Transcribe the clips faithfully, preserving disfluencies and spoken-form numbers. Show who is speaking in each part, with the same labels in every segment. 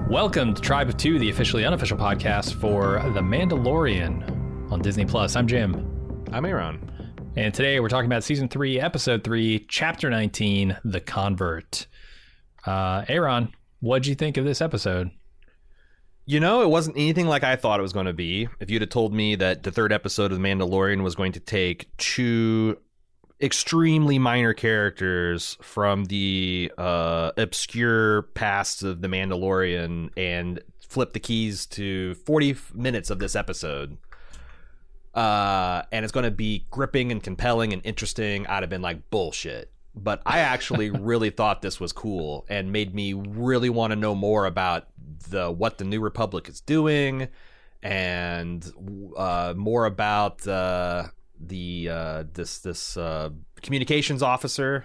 Speaker 1: Welcome to Tribe of Two, the officially unofficial podcast for The Mandalorian on Disney Plus. I'm Jim.
Speaker 2: I'm Aaron.
Speaker 1: And today we're talking about Season three, Episode three, Chapter nineteen, The Convert. Uh, Aaron, what'd you think of this episode?
Speaker 2: You know, it wasn't anything like I thought it was going to be. If you'd have told me that the third episode of The Mandalorian was going to take two extremely minor characters from the uh, obscure past of The Mandalorian and flip the keys to forty minutes of this episode, uh, and it's going to be gripping and compelling and interesting, I'd have been like, bullshit. But I actually really thought this was cool and made me really want to know more about the what the New Republic is doing, and uh, more about uh, the uh, this this uh, communications officer,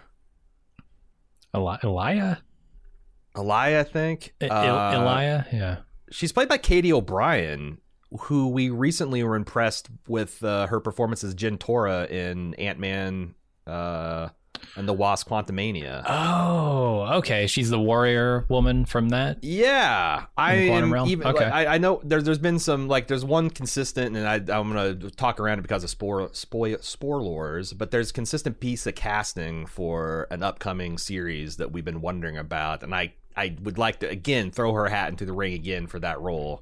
Speaker 1: Eli- Elia?
Speaker 2: Elia, I think.
Speaker 1: I-
Speaker 2: uh,
Speaker 1: Elia, yeah.
Speaker 2: She's played by Katie O'Brien, who we recently were impressed with uh, her performance as Jyn Torah in Ant-Man uh, and the Wasp: Quantumania.
Speaker 1: Oh, okay. She's the warrior woman from that?
Speaker 2: Yeah, I
Speaker 1: In the Quantum
Speaker 2: am
Speaker 1: Realm?
Speaker 2: even.
Speaker 1: Okay.
Speaker 2: Like, I, I know there's there's been some, like, there's one consistent, and I, I'm gonna talk around it because of spore spoil spoilers. But there's consistent piece of casting for an upcoming series that we've been wondering about, and I I would like to again throw her hat into the ring again for that role.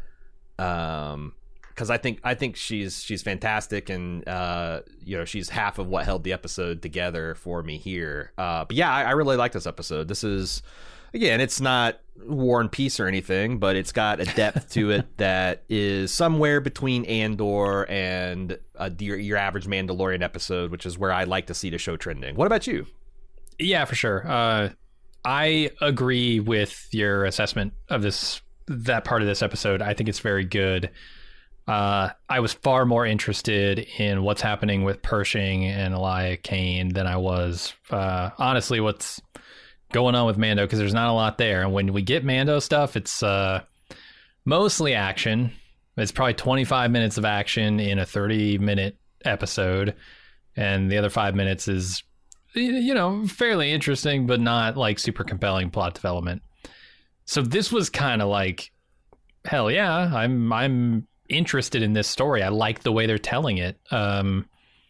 Speaker 2: Um, because I think I think she's she's fantastic, and uh, you know, she's half of what held the episode together for me here. Uh, but yeah, I, I really like this episode. This is, again, it's not War and Peace or anything, but it's got a depth to it that is somewhere between Andor and uh, your, your average Mandalorian episode, which is where I like to see the show trending. What about you?
Speaker 1: Yeah, for sure. Uh, I agree with your assessment of this, that part of this episode. I think it's very good. Uh, I was far more interested in what's happening with Pershing and Elia Kane than I was, uh, honestly, what's going on with Mando, because there's not a lot there. And when we get Mando stuff, it's uh, mostly action. It's probably twenty-five minutes of action in a thirty minute episode. And the other five minutes is, you know, fairly interesting, but not like super compelling plot development. So this was kind of like, hell yeah, I'm, I'm, interested in this story. I like the way they're telling it. Um,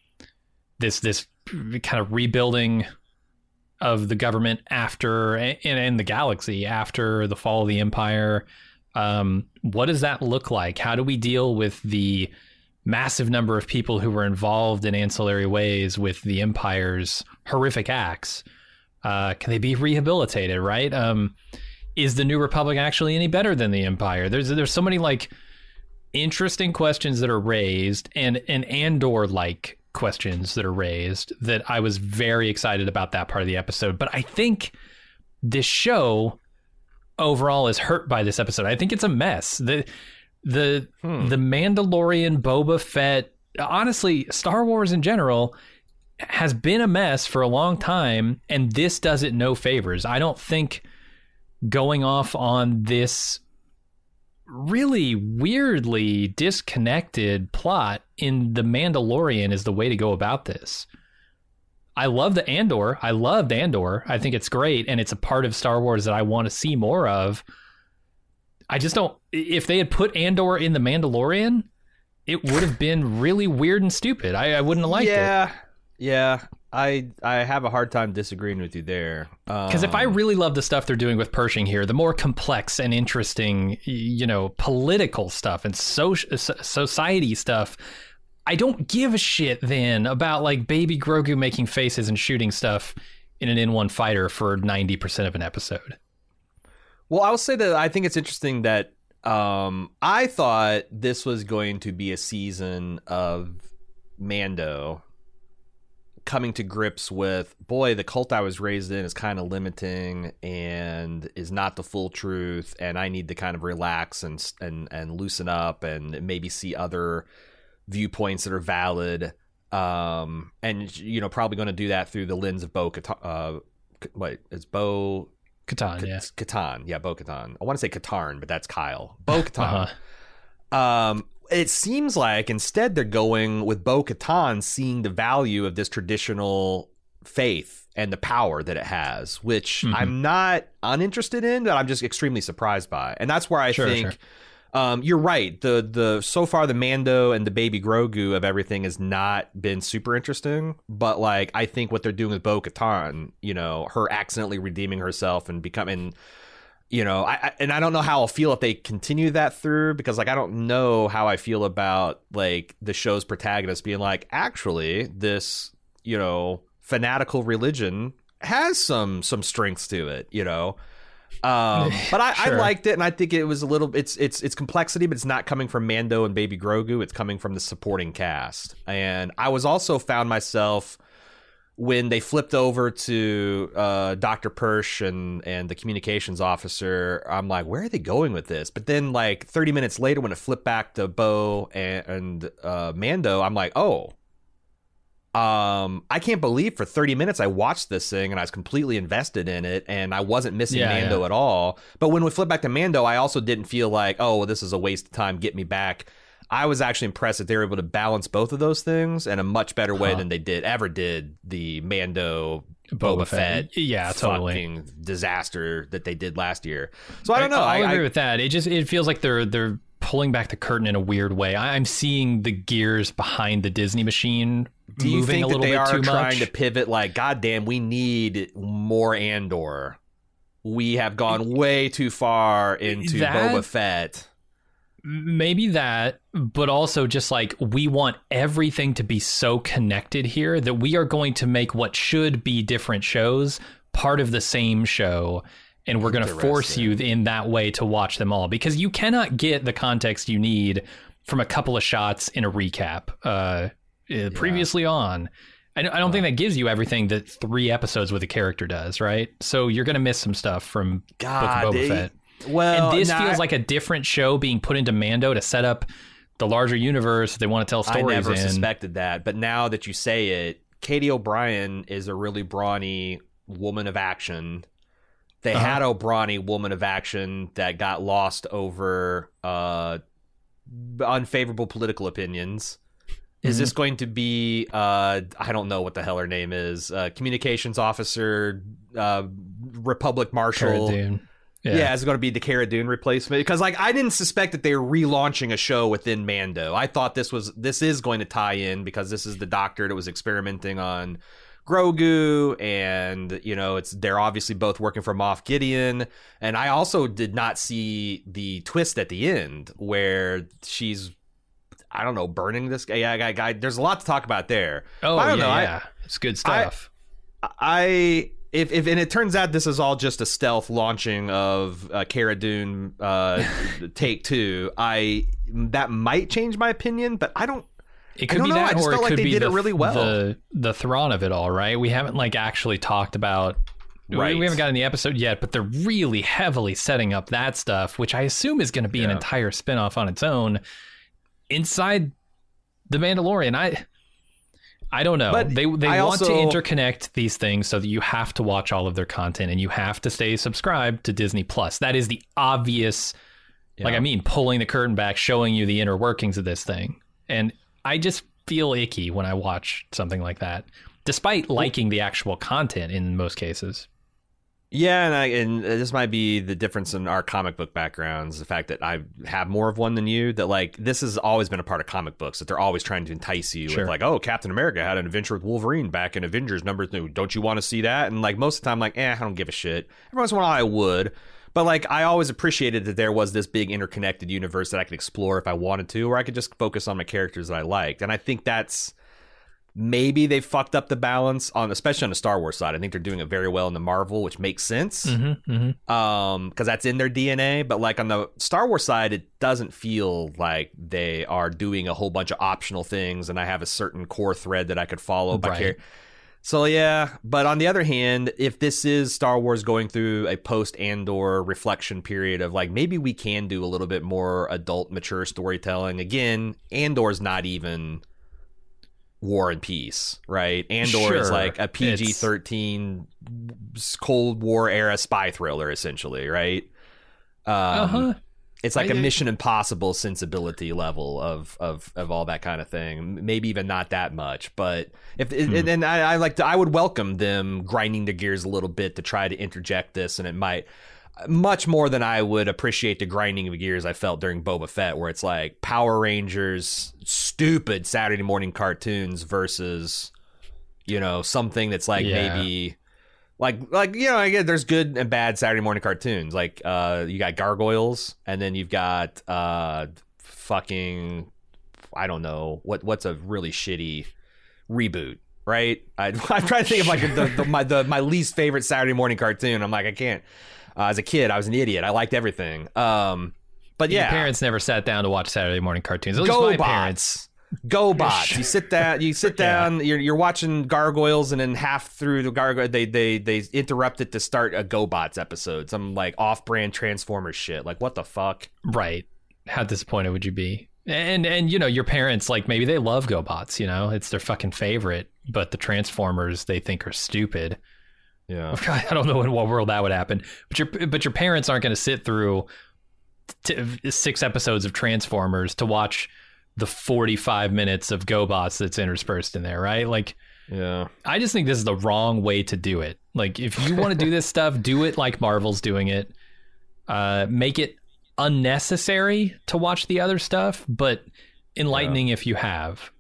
Speaker 1: this this kind of rebuilding of the government after and, and the galaxy after the fall of the Empire. Um, what does that look like? How do we deal with the massive number of people who were involved in ancillary ways with the Empire's horrific acts? Uh, can they be rehabilitated? Right? Um, is the New Republic actually any better than the Empire? There's there's so many like interesting questions that are raised, and and Andor-like questions that are raised, that I was very excited about that part of the episode. But I think this show overall is hurt by this episode. I think it's a mess. The the hmm. the Mandalorian, Boba Fett, honestly, Star Wars in general has been a mess for a long time, and this does it no favors. I don't think going off on this really weirdly disconnected plot in The Mandalorian is the way to go about this. I love the Andor. I loved Andor. I think it's great, and it's a part of Star Wars that I want to see more of. I just don't... If they had put Andor in The Mandalorian, it would have been really weird and stupid. I, I wouldn't have liked
Speaker 2: yeah,
Speaker 1: it.
Speaker 2: Yeah, I I have a hard time disagreeing with you there.
Speaker 1: Because um, if I really love the stuff they're doing with Pershing here, the more complex and interesting, you know, political stuff and so, society stuff, I don't give a shit then about like Baby Grogu making faces and shooting stuff in an N one fighter for ninety percent of an episode.
Speaker 2: Well, I will say that I think it's interesting that um, I thought this was going to be a season of Mando coming to grips with, boy, the cult I was raised in is kind of limiting and is not the full truth, and I need to kind of relax and and and loosen up and maybe see other viewpoints that are valid, um, and you know, probably going to do that through the lens of Bo Katan. Uh, what it's Bo
Speaker 1: Katan, yeah,
Speaker 2: Katan, yeah, Bo Katan. I want to say Katarn, but that's Kyle. Bo Katan. uh-huh. Um. It seems like instead they're going with Bo-Katan seeing the value of this traditional faith and the power that it has, which
Speaker 1: Mm-hmm.
Speaker 2: I'm not uninterested in, but I'm just extremely surprised by. And that's where I
Speaker 1: Sure,
Speaker 2: think
Speaker 1: sure.
Speaker 2: um, you're right. The the so far the Mando and the baby Grogu of everything has not been super interesting, but like I think what they're doing with Bo-Katan, you know, her accidentally redeeming herself and becoming, you know, I, I and I don't know how I'll feel if they continue that through, because like I don't know how I feel about like the show's protagonist being like, actually this, you know, fanatical religion has some some strengths to it, you know. Um, but I,
Speaker 1: Sure.
Speaker 2: I liked it, and I think it was a little. It's it's it's complexity, but it's not coming from Mando and Baby Grogu. It's coming from the supporting cast. And I was also found myself when they flipped over to uh, Doctor Persh and and the communications officer. I'm like, where are they going with this? But then, like thirty minutes later, when it flipped back to Bo and, and uh, Mando, I'm like, oh. Um, I can't believe for thirty minutes I watched this thing and I was completely invested in it and I wasn't missing
Speaker 1: Yeah,
Speaker 2: Mando
Speaker 1: yeah.
Speaker 2: at all. But when we flip back to Mando, I also didn't feel like, oh, well, this is a waste of time. Get me back. I was actually impressed that they were able to balance both of those things in a much better way
Speaker 1: Huh.
Speaker 2: than they did ever did the Mando
Speaker 1: Boba
Speaker 2: Boba
Speaker 1: Fett.
Speaker 2: Fett,
Speaker 1: Yeah, totally.
Speaker 2: fucking disaster that they did last year. So I don't know.
Speaker 1: I'll
Speaker 2: I,
Speaker 1: agree
Speaker 2: I,
Speaker 1: with that. It just it feels like they're they're pulling back the curtain in a weird way. I, I'm seeing the gears behind the Disney machine
Speaker 2: do you
Speaker 1: moving
Speaker 2: think
Speaker 1: a
Speaker 2: that
Speaker 1: little
Speaker 2: they
Speaker 1: bit
Speaker 2: are
Speaker 1: too
Speaker 2: trying
Speaker 1: much.
Speaker 2: to pivot? Like, goddamn, we need more Andor. We have gone way too far into
Speaker 1: That-
Speaker 2: Boba Fett.
Speaker 1: Maybe that, but also just like we want everything to be so connected here that we are going to make what should be different shows part of the same show. And we're going to force you in that way to watch them all, because you cannot get the context you need from a couple of shots in a recap uh, uh, previously on. I don't, I don't think that gives you everything that three episodes with a character does, right? So you're going to miss some stuff from
Speaker 2: God,
Speaker 1: Book of Boba
Speaker 2: they-
Speaker 1: Fett.
Speaker 2: Well,
Speaker 1: And this
Speaker 2: nah,
Speaker 1: feels like a different show being put into Mando to set up the larger universe they want to tell
Speaker 2: I
Speaker 1: stories
Speaker 2: never
Speaker 1: in.
Speaker 2: suspected that, but now that you say it, Katie O'Brien is a really brawny woman of action. They
Speaker 1: Uh-huh.
Speaker 2: had a brawny woman of action that got lost over uh, unfavorable political opinions. Is
Speaker 1: Mhm.
Speaker 2: this going to be, uh, I don't know what the hell her name is, uh, communications officer, uh, Republic
Speaker 1: Cara
Speaker 2: Marshal?
Speaker 1: Dune.
Speaker 2: Yeah.
Speaker 1: Yeah.
Speaker 2: It's going to be the Cara Dune replacement, because like I didn't suspect that they were relaunching a show within Mando. I thought this was this is going to tie in because this is the Doctor that was experimenting on Grogu, and you know it's they're obviously both working for Moff Gideon. And I also did not see the twist at the end where she's, I don't know, burning this guy. Yeah, guy, guy. There's a lot to talk about there.
Speaker 1: Oh,
Speaker 2: But I don't
Speaker 1: yeah,
Speaker 2: know. I-
Speaker 1: yeah. It's good stuff.
Speaker 2: I if if and it turns out this is all just a stealth launching of uh, Cara Dune uh, take two. I that might change my opinion, but I don't.
Speaker 1: it
Speaker 2: I
Speaker 1: could
Speaker 2: don't
Speaker 1: be
Speaker 2: know, I
Speaker 1: that,
Speaker 2: just
Speaker 1: or it
Speaker 2: felt like
Speaker 1: could
Speaker 2: they
Speaker 1: be
Speaker 2: did
Speaker 1: the,
Speaker 2: it really well.
Speaker 1: the the Thrawn of it all, right? We haven't like actually talked about. we-
Speaker 2: Right.
Speaker 1: We haven't gotten the episode yet, but they're really heavily setting up that stuff, which I assume is going to be an
Speaker 2: Yeah.
Speaker 1: entire spinoff on its own inside the Mandalorian. I. I don't know.
Speaker 2: But
Speaker 1: they they
Speaker 2: I
Speaker 1: want
Speaker 2: also-
Speaker 1: to interconnect these things so that you have to watch all of their content and you have to stay subscribed to Disney Plus. That is the obvious, like
Speaker 2: Yeah.
Speaker 1: I mean, pulling the curtain back, showing you the inner workings of this thing. And I just feel icky when I watch something like that, despite liking the actual content in most cases.
Speaker 2: Yeah, and I and this might be the difference in our comic book backgrounds. The fact that I have more of one than you. That like this has always been a part of comic books. That they're always trying to entice you
Speaker 1: Sure.
Speaker 2: with like, oh, Captain America had an adventure with Wolverine back in Avengers number two. Don't you want to see that? And like most of the time, I'm like, eh, I don't give a shit. Every once in a while, I would. But like I always appreciated that there was this big interconnected universe that I could explore if I wanted to, or I could just focus on my characters that I liked. And I think that's. Maybe they fucked up the balance on, especially on the Star Wars side. I think they're doing it very well in the Marvel, which makes sense,
Speaker 1: Mm-hmm, mm-hmm.
Speaker 2: um, because that's in their D N A. But like on the Star Wars side, it doesn't feel like they are doing a whole bunch of optional things, and I have a certain core thread that I could follow by
Speaker 1: Right.
Speaker 2: char- So yeah, but on the other hand, if this is Star Wars going through a post Andor reflection period of like maybe we can do a little bit more adult, mature storytelling. Again, Andor's not even War and Peace, right? Andor is
Speaker 1: Sure.
Speaker 2: like a P G thirteen Cold War era spy thriller, essentially, right? Um,
Speaker 1: Uh-huh.
Speaker 2: It's like
Speaker 1: I,
Speaker 2: a Mission Impossible sensibility level of of of all that kind of thing. Maybe even not that much, but if hmm. and, and I, I like to, I would welcome them grinding their gears a little bit to try to interject this, and it might much more than I would appreciate the grinding of gears I felt during Boba Fett, where it's like Power Rangers, stupid Saturday morning cartoons versus, you know, something that's like yeah. maybe. Like, like you know, I get there's good and bad Saturday morning cartoons. Like, uh, you got Gargoyles, and then you've got uh, fucking, I don't know what what's a really shitty reboot, right? I, I'm trying to think of like the, the, my the, my least favorite Saturday morning cartoon. I'm like, I can't. Uh, as a kid, I was an idiot. I liked everything. Um, but yeah,
Speaker 1: your parents never sat down to watch Saturday morning cartoons. At least my
Speaker 2: Go-Bots.
Speaker 1: parents.
Speaker 2: Go-Bots. You sit down. You sit down. Yeah. You're you're watching Gargoyles, and then half through the Gargoyle, they they they interrupt it to start a Go-Bots episode. Some like off-brand Transformers shit. Like, what the fuck?
Speaker 1: Right. How disappointed would you be? And and you know, your parents, like, maybe they love Go-Bots. You know, it's their fucking favorite. But the Transformers they think are stupid.
Speaker 2: Yeah.
Speaker 1: I don't know in what world that would happen. But your but your parents aren't going to sit through t- six episodes of Transformers to watch the forty-five minutes of Go-Bots that's interspersed in there, right? Like,
Speaker 2: yeah,
Speaker 1: I just think this is the wrong way to do it. Like, if you want to do this stuff, do it like Marvel's doing it. Uh, make it unnecessary to watch the other stuff, but enlightening yeah. if you have.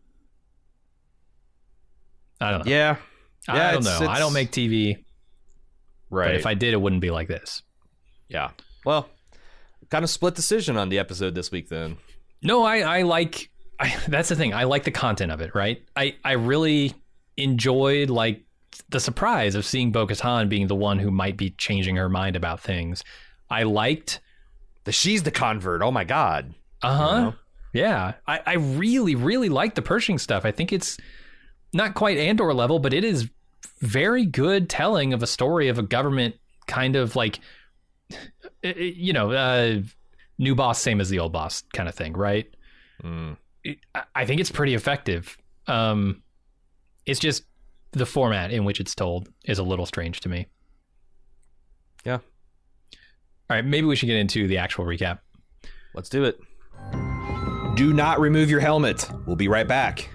Speaker 1: I don't know.
Speaker 2: Yeah.
Speaker 1: I
Speaker 2: yeah,
Speaker 1: don't
Speaker 2: it's,
Speaker 1: know.
Speaker 2: it's...
Speaker 1: I don't make T V.
Speaker 2: Right.
Speaker 1: But if I did, it wouldn't be like this.
Speaker 2: Yeah. Well, kind of split decision on the episode this week then.
Speaker 1: No, I, I like, I, that's the thing. I like the content of it, right? I, I really enjoyed, like, the surprise of seeing Bo-Katan being the one who might be changing her mind about things. I liked...
Speaker 2: the she's the convert. Oh, my God.
Speaker 1: Uh-huh. You know? Yeah. I, I really, really like the Pershing stuff. I think it's not quite Andor level, but it is very good telling of a story of a government kind of, like, you know... uh new boss, same as the old boss kind of thing, right?
Speaker 2: Mm.
Speaker 1: I think it's pretty effective. Um, it's just the format in which it's told is a little strange to me.
Speaker 2: Yeah.
Speaker 1: All right, maybe we should get into the actual recap.
Speaker 2: Let's do it. Do not remove your helmet. We'll be right back.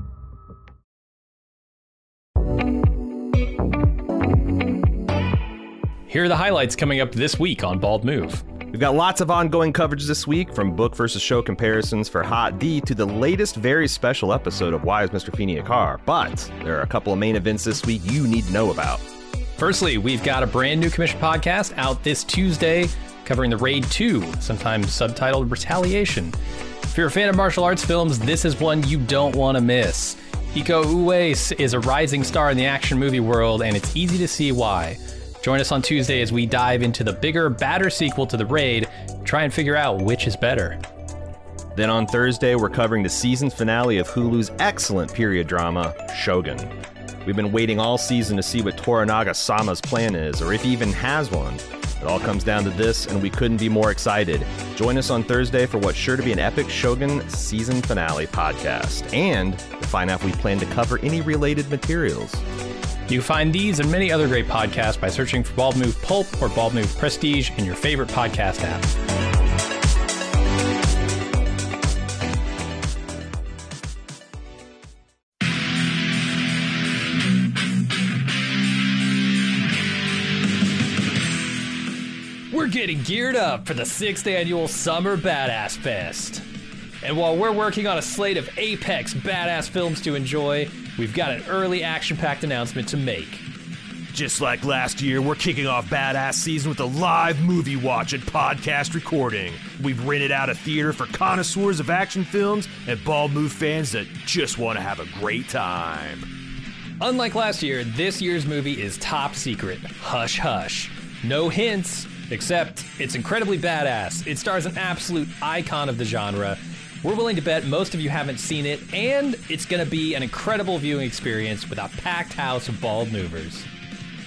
Speaker 1: Here are the highlights coming up this week on Bald Move.
Speaker 3: We've got lots of ongoing coverage this week, from book versus show comparisons for Hot D to the latest very special episode of Why is Mister Feeney a Car? But there are a couple of main events this week you need to know about.
Speaker 1: Firstly, we've got a brand new commission podcast out this Tuesday covering the Raid two, sometimes subtitled Retaliation. If you're a fan of martial arts films, this is one you don't want to miss. Iko Uwais is a rising star in the action movie world, and it's easy to see why. Join us on Tuesday as we dive into the bigger, badder sequel to The Raid, try and figure out which is better.
Speaker 3: Then on Thursday, we're covering the season finale of Hulu's excellent period drama, Shogun. We've been waiting all season to see what Toranaga-sama's plan is, or if he even has one. It all comes down to this, and we couldn't be more excited. Join us on Thursday for what's sure to be an epic Shogun season finale podcast, and to find out if we plan to cover any related materials.
Speaker 1: You can find these and many other great podcasts by searching for Bald Move Pulp or Bald Move Prestige in your favorite podcast app. We're getting geared up for the sixth annual Summer Badass Fest. And while we're working on a slate of apex badass films to enjoy, we've got an early action-packed announcement to make.
Speaker 4: Just like last year, we're kicking off Badass Season with a live movie watch and podcast recording. We've rented out a theater for connoisseurs of action films and Bald Move fans that just want to have a great time.
Speaker 1: Unlike last year, this year's movie is top secret. Hush hush. No hints, except it's incredibly badass. It stars an absolute icon of the genre. We're willing to bet most of you haven't seen it, and it's going to be an incredible viewing experience with a packed house of bald movers.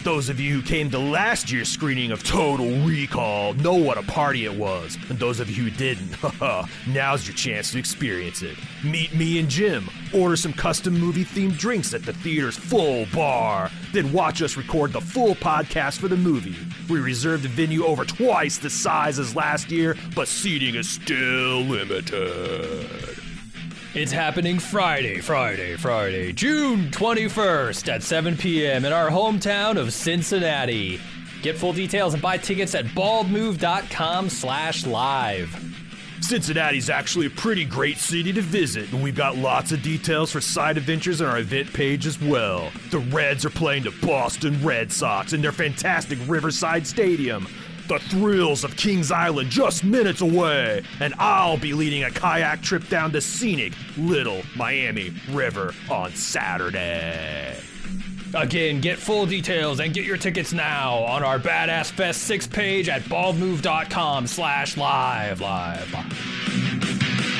Speaker 4: Those of you who came to last year's screening of Total Recall know what a party it was. And those of you who didn't, haha, now's your chance to experience it. Meet me and Jim, order some custom movie-themed drinks at the theater's full bar, then watch us record the full podcast for the movie. We reserved the venue over twice the size as last year, but seating is still limited.
Speaker 1: It's happening Friday, Friday, Friday, June twenty-first at seven p.m. in our hometown of Cincinnati. Get full details and buy tickets at baldmove.com slash live.
Speaker 4: Cincinnati's actually a pretty great city to visit, and we've got lots of details for side adventures on our event page as well. The Reds are playing the Boston Red Sox in their fantastic Riverside Stadium. The thrills of Kings Island just minutes away, and I'll be leading a kayak trip down to scenic Little Miami River on Saturday.
Speaker 1: Again, get full details and get your tickets now on our Badass Fest six page at baldmove.com slash live, live, live.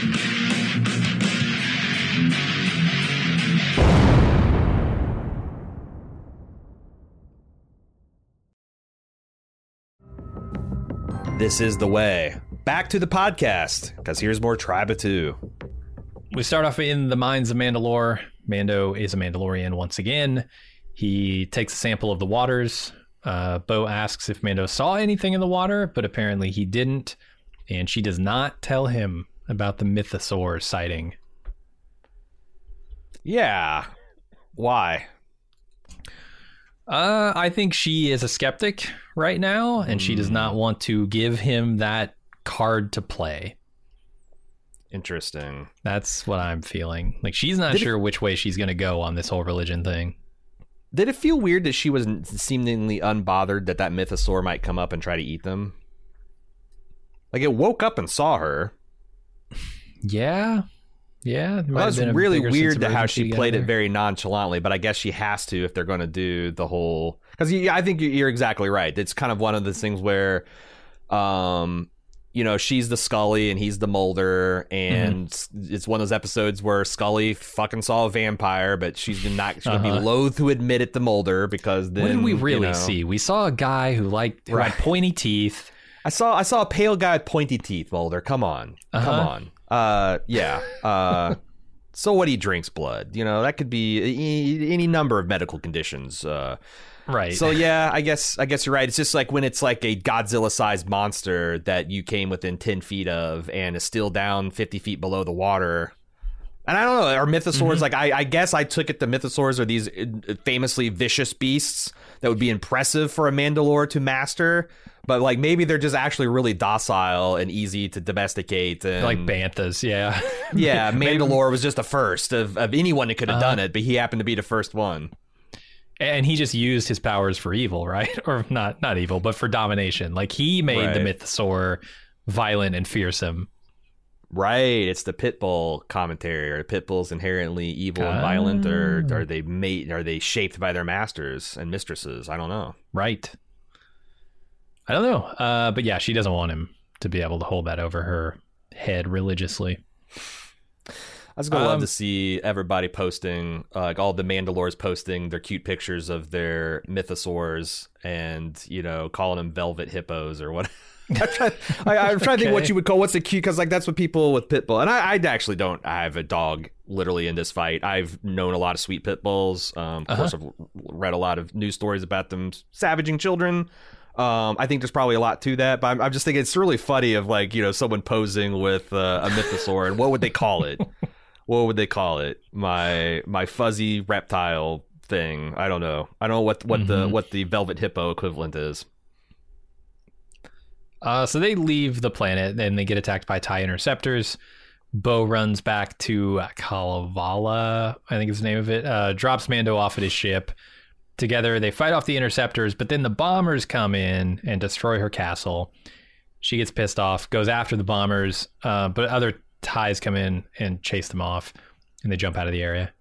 Speaker 2: This is the way. Back to the podcast, because here's more Tribe of Two.
Speaker 1: We start off in the mines of Mandalore. Mando is a Mandalorian once again. He takes a sample of the waters. Uh, Bo asks if Mando saw anything in the water, but apparently he didn't. And she does not tell him about the mythosaur sighting.
Speaker 2: Yeah. Why?
Speaker 1: Uh, I think she is a skeptic right now, and mm. she does not want to give him that card to play.
Speaker 2: Interesting.
Speaker 1: That's what I'm feeling. Like, she's not
Speaker 2: Did
Speaker 1: sure
Speaker 2: it,
Speaker 1: which way she's going to go on this whole religion thing.
Speaker 2: Did it feel weird that she was seemingly unbothered that that mythosaur might come up and try to eat them? Like, it woke up and saw her.
Speaker 1: Yeah. Yeah.
Speaker 2: Well, that was really weird to how she played it very nonchalantly, but I guess she has to if they're going to do the whole... Because I think you're exactly right. It's kind of one of those things where, um, you know, she's the Scully and he's the Mulder, and mm-hmm. it's one of those episodes where Scully fucking saw a vampire, but she's not she's uh-huh. going to be loath to admit it to Mulder because then...
Speaker 1: What did we really
Speaker 2: you know,
Speaker 1: see? We saw a guy who, liked, who right. had pointy teeth.
Speaker 2: I saw I saw a pale guy with pointy teeth, Mulder. Come on. Uh-huh. Come on. Uh, yeah. Uh, so what? He drinks blood. You know, that could be any number of medical conditions. Uh,
Speaker 1: right.
Speaker 2: So yeah, I guess I guess you're right. It's just like when it's like a Godzilla-sized monster that you came within ten feet of and is still down fifty feet below the water. And I don't know, are mythosaurs, mm-hmm. like, I, I guess I took it the mythosaurs are these famously vicious beasts that would be impressive for a Mandalore to master. But, like, maybe they're just actually really docile and easy to domesticate. And,
Speaker 1: like banthas, yeah.
Speaker 2: Yeah, Mandalore was just the first of, of anyone that could have uh, done it, but he happened to be the first one.
Speaker 1: And he just used his powers for evil, right? Or not not evil, but for domination. Like, he made right. the mythosaur violent and fearsome.
Speaker 2: Right, it's the Pitbull commentary. Are Pitbulls inherently evil and violent, or are they made? Are they shaped by their masters and mistresses? I don't know.
Speaker 1: Right. I don't know. Uh, but yeah, she doesn't want him to be able to hold that over her head religiously.
Speaker 2: I was gonna um, love to see everybody posting, uh, like all the Mandalores posting their cute pictures of their mythosaurs, and you know, calling them velvet hippos or what. I'm trying, I, I'm trying okay. to think what you would call what's the cute, because like that's what people with pit bull, and I, I actually don't have a dog literally in this fight. I've known a lot of sweet pit bulls. Um, of uh-huh. course, I've read a lot of news stories about them savaging children. Um, I think there's probably a lot to that, but I'm, I'm just thinking it's really funny of like, you know, someone posing with uh, a mythosaur, and what would they call it? What would they call it? My my fuzzy reptile thing. I don't know. I don't know what what mm-hmm. the what the velvet hippo equivalent is.
Speaker 1: Uh, so they leave the planet and they get attacked by TIE interceptors. Bo runs back to Kalevala, I think is the name of it, uh, drops Mando off at his ship. Together, they fight off the interceptors, but then the bombers come in and destroy her castle. She gets pissed off, goes after the bombers, uh, but other TIEs come in and chase them off, and they jump out of the area.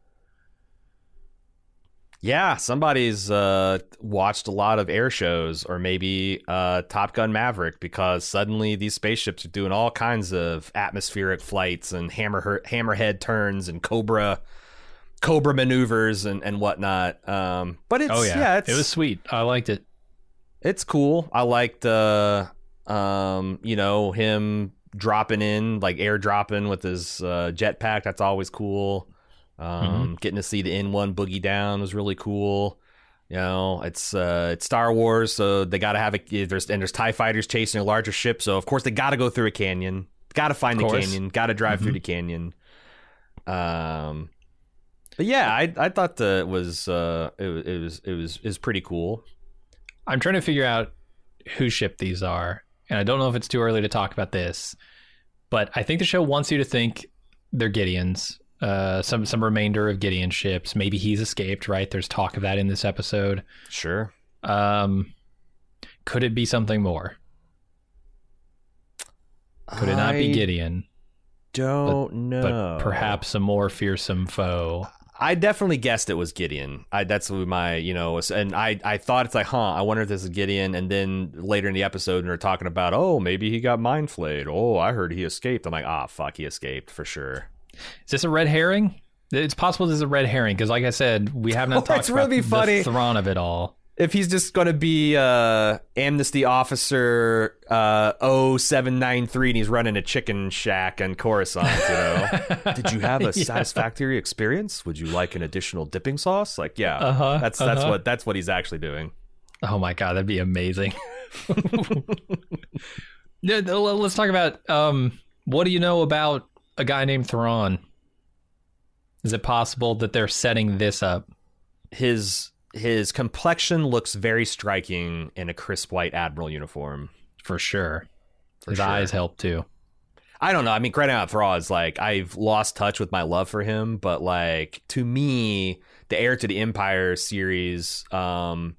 Speaker 2: Yeah, somebody's uh, watched a lot of air shows, or maybe uh, Top Gun Maverick, because suddenly these spaceships are doing all kinds of atmospheric flights and hammer hammerhead turns and Cobra Cobra maneuvers and, and whatnot. Um, but it's
Speaker 1: Oh yeah,
Speaker 2: yeah, it's,
Speaker 1: it was sweet. I liked it.
Speaker 2: it's cool. I liked uh, um, you know, him dropping in, like airdropping with his uh, jetpack. That's always cool. Um,
Speaker 1: Mm-hmm.
Speaker 2: Getting to see the N one boogie down was really cool. You know, it's uh, it's Star Wars, so they got to have a there's and there's TIE fighters chasing a larger ship, so of course they got to go through a canyon, got to find
Speaker 1: Of
Speaker 2: the
Speaker 1: course.
Speaker 2: canyon, got to drive
Speaker 1: Mm-hmm.
Speaker 2: through the canyon. Um, but yeah, I I thought that it was uh it, was- it was it was is pretty cool.
Speaker 1: I'm trying to figure out whose ship these are, and I don't know if it's too early to talk about this, but I think the show wants you to think they're Gideon's. Uh, some some remainder of Gideon ships. Maybe he's escaped. Right? There's talk of that in this episode.
Speaker 2: Sure.
Speaker 1: Um, could it be something more? Could it not be
Speaker 2: I
Speaker 1: Gideon,
Speaker 2: Don't know.
Speaker 1: but perhaps a more fearsome foe?
Speaker 2: I definitely guessed it was Gideon. I that's what my you know, was- and I I thought it's like, huh, I wonder if this is Gideon. And then later in the episode, they're talking about, oh, maybe he got mind flayed. Oh, I heard he escaped. I'm like, ah, fuck, he escaped for sure.
Speaker 1: Is this a red herring? It's possible this is a red herring because, like I said, we have not
Speaker 2: Oh,
Speaker 1: talked
Speaker 2: it's
Speaker 1: about
Speaker 2: really
Speaker 1: the
Speaker 2: funny.
Speaker 1: Thrawn of it all.
Speaker 2: If he's just going to be uh, amnesty officer uh, oh seven nine three and he's running a chicken shack in Coruscant, you know, did you have a
Speaker 1: Yeah.
Speaker 2: satisfactory experience? Would you like an additional dipping sauce? Like, yeah,
Speaker 1: Uh-huh,
Speaker 2: that's that's
Speaker 1: uh-huh.
Speaker 2: what that's what he's actually doing.
Speaker 1: Oh my god, that'd be amazing. Yeah, let's talk about um, what do you know about a guy named Thrawn? Is it possible that they're setting this up?
Speaker 2: His his complexion looks very striking in a crisp white admiral uniform.
Speaker 1: For sure.
Speaker 2: For
Speaker 1: His
Speaker 2: sure.
Speaker 1: eyes help too.
Speaker 2: I don't know. I mean, Grand Out Thrawn is like, I've lost touch with my love for him, but like to me, the Heir to the Empire series, um,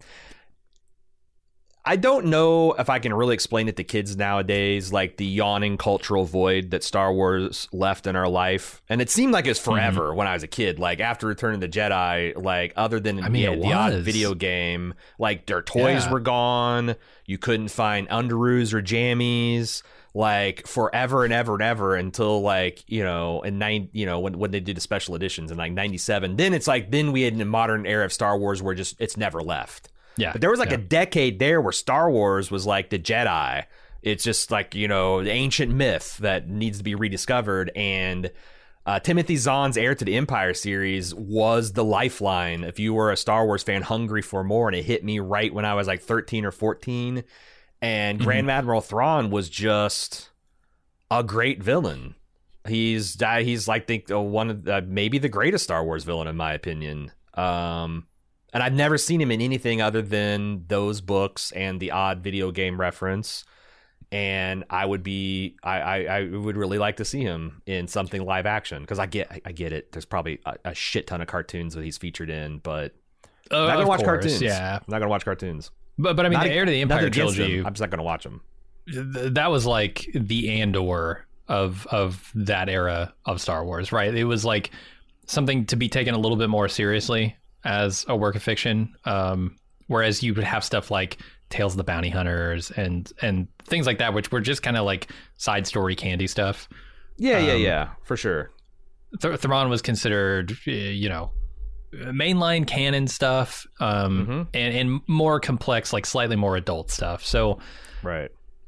Speaker 2: I don't know if I can really explain it to kids nowadays, like the yawning cultural void that Star Wars left in our life. And it seemed like it was forever
Speaker 1: Mm-hmm.
Speaker 2: when I was a kid. Like after Return of the Jedi, like other than
Speaker 1: I mean,
Speaker 2: yeah,
Speaker 1: it
Speaker 2: the odd
Speaker 1: was.
Speaker 2: video game, like their toys
Speaker 1: Yeah.
Speaker 2: were gone. You couldn't find underoos or jammies like forever and ever and ever until like, you know, in nine, you know, when, when they did the special editions in like ninety-seven. Then it's like, then we had a modern era of Star Wars where just it's never left.
Speaker 1: Yeah.
Speaker 2: But there was like
Speaker 1: yeah.
Speaker 2: a decade there where Star Wars was like the Jedi. It's just like, you know, the ancient myth that needs to be rediscovered. And uh, Timothy Zahn's Heir to the Empire series was the lifeline. If you were a Star Wars fan hungry for more, and it hit me right when I was like thirteen or fourteen. And
Speaker 1: Mm-hmm.
Speaker 2: Grand Admiral Thrawn was just a great villain. He's he's like think uh, one of the, maybe the greatest Star Wars villain in my opinion. Um, and I've never seen him in anything other than those books and the odd video game reference. And I would be, I, I, I would really like to see him in something live action because I get, I, I get it. There's probably a, a shit ton of cartoons that he's featured in, but
Speaker 1: Uh,
Speaker 2: I'm not gonna
Speaker 1: of
Speaker 2: watch
Speaker 1: course,
Speaker 2: cartoons.
Speaker 1: Yeah.
Speaker 2: I'm not gonna watch cartoons.
Speaker 1: But but I mean,
Speaker 2: Not
Speaker 1: the
Speaker 2: ag-
Speaker 1: Heir to the Empire
Speaker 2: nothing against
Speaker 1: trilogy,
Speaker 2: them. I'm just not gonna watch them.
Speaker 1: th- that was like the Andor of of that era of Star Wars, right? It was like something to be taken a little bit more seriously as a work of fiction. Um, whereas you would have stuff like Tales of the Bounty Hunters and and things like that, which were just kind of like side story candy stuff.
Speaker 2: Yeah, yeah,
Speaker 1: Um,
Speaker 2: yeah, for sure.
Speaker 1: Th- Thrawn was considered, uh, you know, mainline canon stuff, um,
Speaker 2: Mhm.
Speaker 1: and and more complex, like slightly more adult stuff. So.
Speaker 2: Right.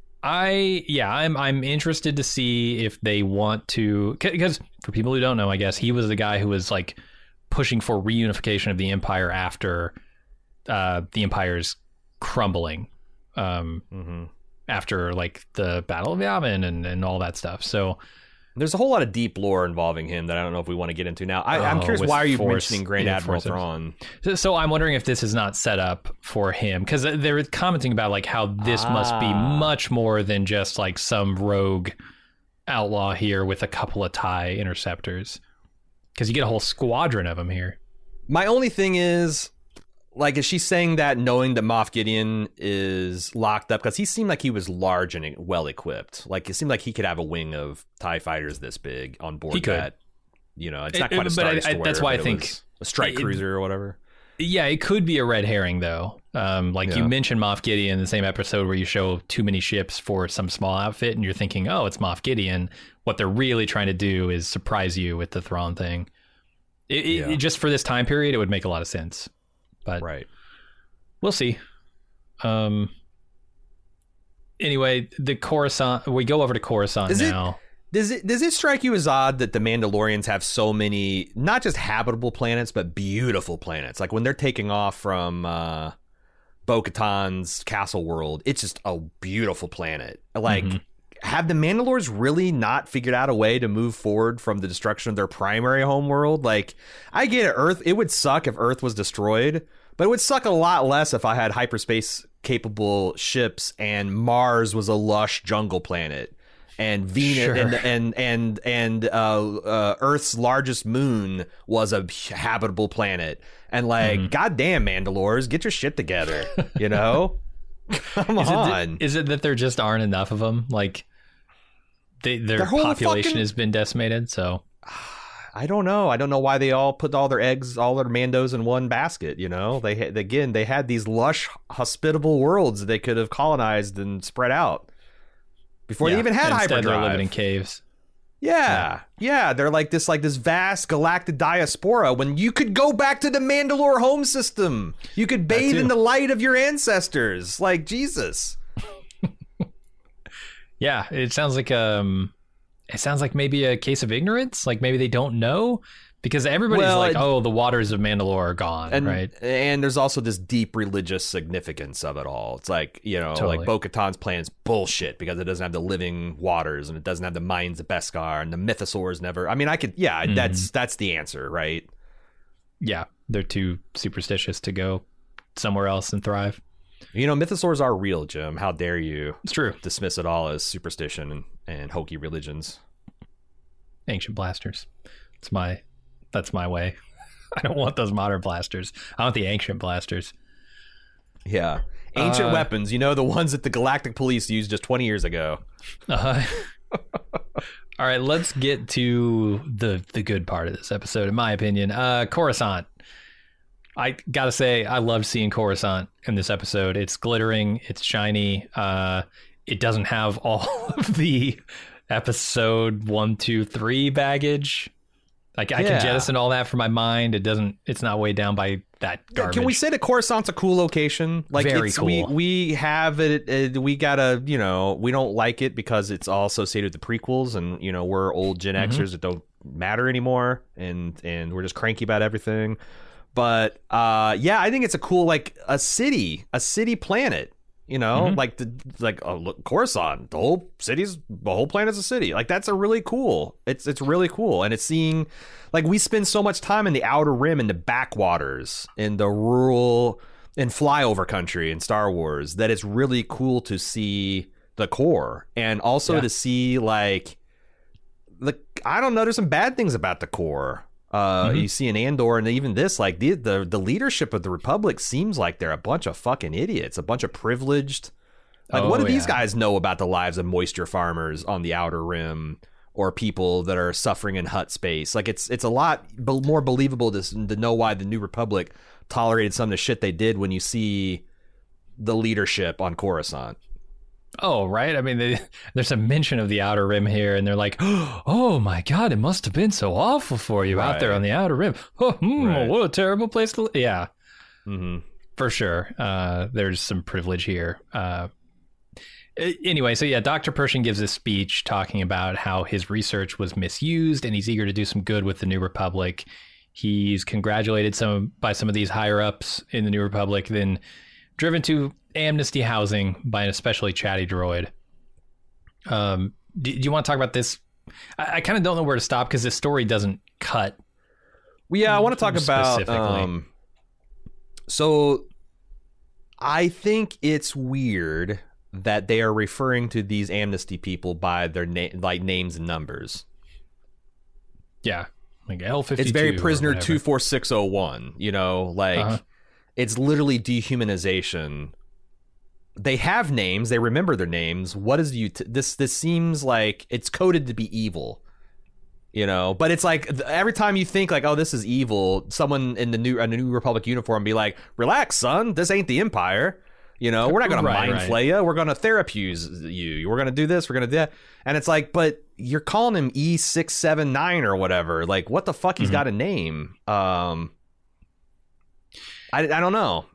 Speaker 1: I yeah, I'm I'm interested to see if they want to, because for people who don't know, I guess he was the guy who was like pushing for reunification of the Empire after uh, the Empire's crumbling, um,
Speaker 2: Mm-hmm.
Speaker 1: after like the Battle of Yavin and and all that stuff. So
Speaker 2: There's a whole lot of deep lore involving him that I don't know if we want to get into now. I, I'm
Speaker 1: Oh,
Speaker 2: curious,
Speaker 1: with
Speaker 2: why are you
Speaker 1: Force-
Speaker 2: mentioning Grand
Speaker 1: yeah,
Speaker 2: Admiral
Speaker 1: Force-
Speaker 2: Thrawn?
Speaker 1: So, so I'm wondering if this is not set up for him, because they're commenting about like how this must be
Speaker 2: Ah.
Speaker 1: much more than just like some rogue outlaw here with a couple of TIE interceptors, because you get a whole squadron of them here.
Speaker 2: My only thing is, like, is she saying that knowing that Moff Gideon is locked up? Because he seemed like he was large and well equipped. Like, it seemed like he could have a wing of TIE fighters this big on board
Speaker 1: He could.
Speaker 2: that. You know, it's
Speaker 1: It-
Speaker 2: not quite a
Speaker 1: it-
Speaker 2: Star
Speaker 1: but I- I-
Speaker 2: Destroyer,
Speaker 1: that's why I
Speaker 2: but it
Speaker 1: think
Speaker 2: was a strike
Speaker 1: it-
Speaker 2: cruiser or whatever.
Speaker 1: Yeah, it could be a red herring though. Um, like
Speaker 2: Yeah.
Speaker 1: you mentioned Moff Gideon in the same episode where you show too many ships for some small outfit, and you're thinking, oh, it's Moff Gideon. What they're really trying to do is surprise you with the Thrawn thing. It,
Speaker 2: Yeah.
Speaker 1: it, just for this time period, it would make a lot of sense. But
Speaker 2: Right.
Speaker 1: we'll see. Um. Anyway, the Coruscant. We go over to Coruscant
Speaker 2: Is it-
Speaker 1: now.
Speaker 2: Does it does it strike you as odd that the Mandalorians have so many, not just habitable planets, but beautiful planets? Like when they're taking off from uh, Bo-Katan's castle world, it's just a beautiful planet. Like,
Speaker 1: Mhm.
Speaker 2: have the Mandalores really not figured out a way to move forward from the destruction of their primary home world? Like, I get it, Earth. It would suck if Earth was destroyed, but it would suck a lot less if I had hyperspace capable ships and Mars was a lush jungle planet. And Venus
Speaker 1: Sure.
Speaker 2: and and and and uh, uh, Earth's largest moon was a habitable planet. And like,
Speaker 1: Mhm.
Speaker 2: goddamn, Mandalores, get your shit together. You know, come
Speaker 1: Is it,
Speaker 2: on.
Speaker 1: that, is it that there just aren't enough of them? Like, they, their,
Speaker 2: Their whole
Speaker 1: population
Speaker 2: fucking-
Speaker 1: has been decimated. So
Speaker 2: I don't know. I don't know why they all put all their eggs, all their Mandos in one basket. You know, they had, again, they had these lush, hospitable worlds that they could have colonized and spread out before
Speaker 1: yeah,
Speaker 2: they even had
Speaker 1: instead they're
Speaker 2: hyperdrive.
Speaker 1: living in caves.
Speaker 2: Yeah, yeah, they're like this, like this vast galactic diaspora. When you could go back to the Mandalore home system, you could bathe
Speaker 1: too.
Speaker 2: in the light of your ancestors. Like Jesus.
Speaker 1: Yeah, it sounds like um, it sounds like maybe a case of ignorance. Like maybe they don't know, because everybody's
Speaker 2: Well,
Speaker 1: like,
Speaker 2: it-
Speaker 1: "Oh, the waters of Mandalore are gone,"
Speaker 2: And
Speaker 1: right?
Speaker 2: and there's also this deep religious significance of it all. It's like, you know,
Speaker 1: Totally.
Speaker 2: like Bo-Katan's plan is bullshit because it doesn't have the living waters and it doesn't have the mines of Beskar and the mythosaurs never. I mean, I could, yeah,
Speaker 1: Mhm.
Speaker 2: that's that's the answer, right?
Speaker 1: Yeah, they're too superstitious to go somewhere else and thrive.
Speaker 2: You know, mythosaurs are real, Jim. How dare you
Speaker 1: It's true.
Speaker 2: dismiss it all as superstition and, and hokey religions?
Speaker 1: Ancient blasters. It's my that's my way. I don't want those modern blasters. I want the ancient blasters.
Speaker 2: Yeah. Ancient
Speaker 1: Uh,
Speaker 2: weapons, you know, the ones that the Galactic Police used just twenty years ago.
Speaker 1: Uh, all right, let's get to the the good part of this episode, in my opinion. Uh, Coruscant. I gotta say, I loved seeing Coruscant in this episode. It's glittering, it's shiny. Uh, it doesn't have all of the episode one, two, three baggage. Like I
Speaker 2: Yeah.
Speaker 1: can jettison all that from my mind. It doesn't. It's not weighed down by that garbage.
Speaker 2: Can we say that Coruscant's a cool location? Like,
Speaker 1: Very
Speaker 2: it's, we
Speaker 1: cool.
Speaker 2: we have it. Uh, we gotta, you know, we don't like it because it's all associated with the prequels, and you know, we're old Gen
Speaker 1: Mhm.
Speaker 2: Xers that don't matter anymore, and and we're just cranky about everything. But uh, yeah, I think it's a cool, like a city, a city planet. You know,
Speaker 1: Mhm.
Speaker 2: like the like oh, look, Coruscant, the whole city's the whole planet's a city. Like that's a really cool. It's it's really cool, and it's seeing like we spend so much time in the outer rim, in the backwaters, in the rural, in flyover country in Star Wars, that it's really cool to see the core, and also
Speaker 1: Yeah.
Speaker 2: to see like the I don't know. There's some bad things about the core. Uh,
Speaker 1: Mhm.
Speaker 2: You see in Andor, and even this, like the, the the leadership of the Republic seems like they're a bunch of fucking idiots, a bunch of privileged. Like, what
Speaker 1: Oh,
Speaker 2: do these
Speaker 1: yeah.
Speaker 2: guys know about the lives of moisture farmers on the Outer Rim, or people that are suffering in hut space? Like, it's it's a lot be- more believable to, to know why the New Republic tolerated some of the shit they did when you see the leadership on Coruscant.
Speaker 1: Oh, right. I mean, they, there's a mention of the Outer Rim here, and they're like, "Oh my God, it must have been so awful for you out there
Speaker 2: Right.
Speaker 1: on the Outer Rim. Oh, hmm,
Speaker 2: Right.
Speaker 1: what a terrible place to live." Yeah,
Speaker 2: Mm-hmm.
Speaker 1: for sure. Uh, there's some privilege here. Uh, a- anyway, so yeah, Doctor Pershing gives a speech talking about how his research was misused, and he's eager to do some good with the New Republic. He's congratulated some by some of these higher ups in the New Republic, then driven to amnesty housing by an especially chatty droid. Um, do, do you want to talk about this? I, I kind of don't know where to stop because this story doesn't cut.
Speaker 2: Well, yeah, I want to talk about.
Speaker 1: Specifically.
Speaker 2: Um, so, I think it's weird that they are referring to these amnesty people by their name, like names and numbers.
Speaker 1: Yeah, like L fifty-two.
Speaker 2: It's very
Speaker 1: or
Speaker 2: prisoner
Speaker 1: whatever.
Speaker 2: two four six oh one. You know, like
Speaker 1: Uh-huh.
Speaker 2: it's literally dehumanization. They have names. They remember their names. What is you? T- this this seems like it's coded to be evil. You know, but it's like th- every time you think like, oh, this is evil, someone in the new in the New Republic uniform be like, relax, son, this ain't the Empire. You know, we're not going
Speaker 1: Right,
Speaker 2: to mind
Speaker 1: right.
Speaker 2: flay you. We're going to therapuse you. We're going to do this. We're going to do that. And it's like, but you're calling him E six seven nine or whatever. Like, what the fuck? He's
Speaker 1: Mhm.
Speaker 2: got a name. Um, I, I don't know.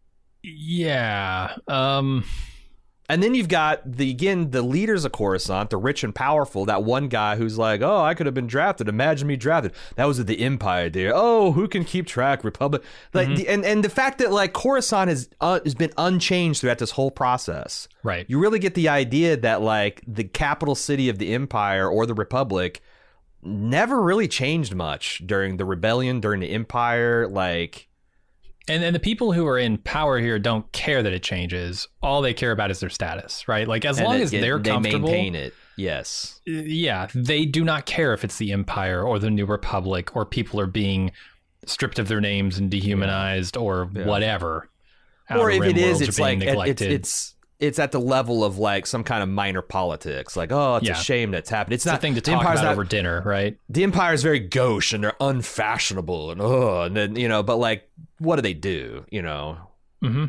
Speaker 1: Yeah. Um,
Speaker 2: And then you've got the again the leaders of Coruscant, the rich and powerful. That one guy who's like, "Oh, I could have been drafted. Imagine me drafted." That was the Empire, dear. Oh, who can keep track? Republic, like,
Speaker 1: Mhm.
Speaker 2: the, and and the fact that like Coruscant has uh, has been unchanged throughout this whole process.
Speaker 1: right.
Speaker 2: You really get the idea that like the capital city of the Empire or the Republic never really changed much during the rebellion, during the Empire. Like,
Speaker 1: And and the people who are in power here don't care that it changes. All they care about is their status, right? Like as
Speaker 2: and
Speaker 1: long
Speaker 2: it-
Speaker 1: as
Speaker 2: it-
Speaker 1: they're
Speaker 2: they
Speaker 1: comfortable,
Speaker 2: maintain it. Yes.
Speaker 1: yeah, they do not care if it's the Empire or the New Republic or people are being stripped of their names and dehumanized or
Speaker 2: Yeah.
Speaker 1: whatever.
Speaker 2: Or
Speaker 1: Outer
Speaker 2: if
Speaker 1: Rim
Speaker 2: it is,
Speaker 1: worlds are
Speaker 2: it's
Speaker 1: being
Speaker 2: like it- it's
Speaker 1: neglected.
Speaker 2: it's it's at the level of like some kind of minor politics. Like, oh, it's
Speaker 1: Yeah.
Speaker 2: a shame that's happened. It's
Speaker 1: It's
Speaker 2: not
Speaker 1: a thing to
Speaker 2: the
Speaker 1: talk
Speaker 2: Empire's
Speaker 1: about
Speaker 2: not-
Speaker 1: over dinner, right?
Speaker 2: The Empire is very gauche and they're unfashionable and oh, and then you know, but like, what do they do? You know,
Speaker 1: Mm-hmm.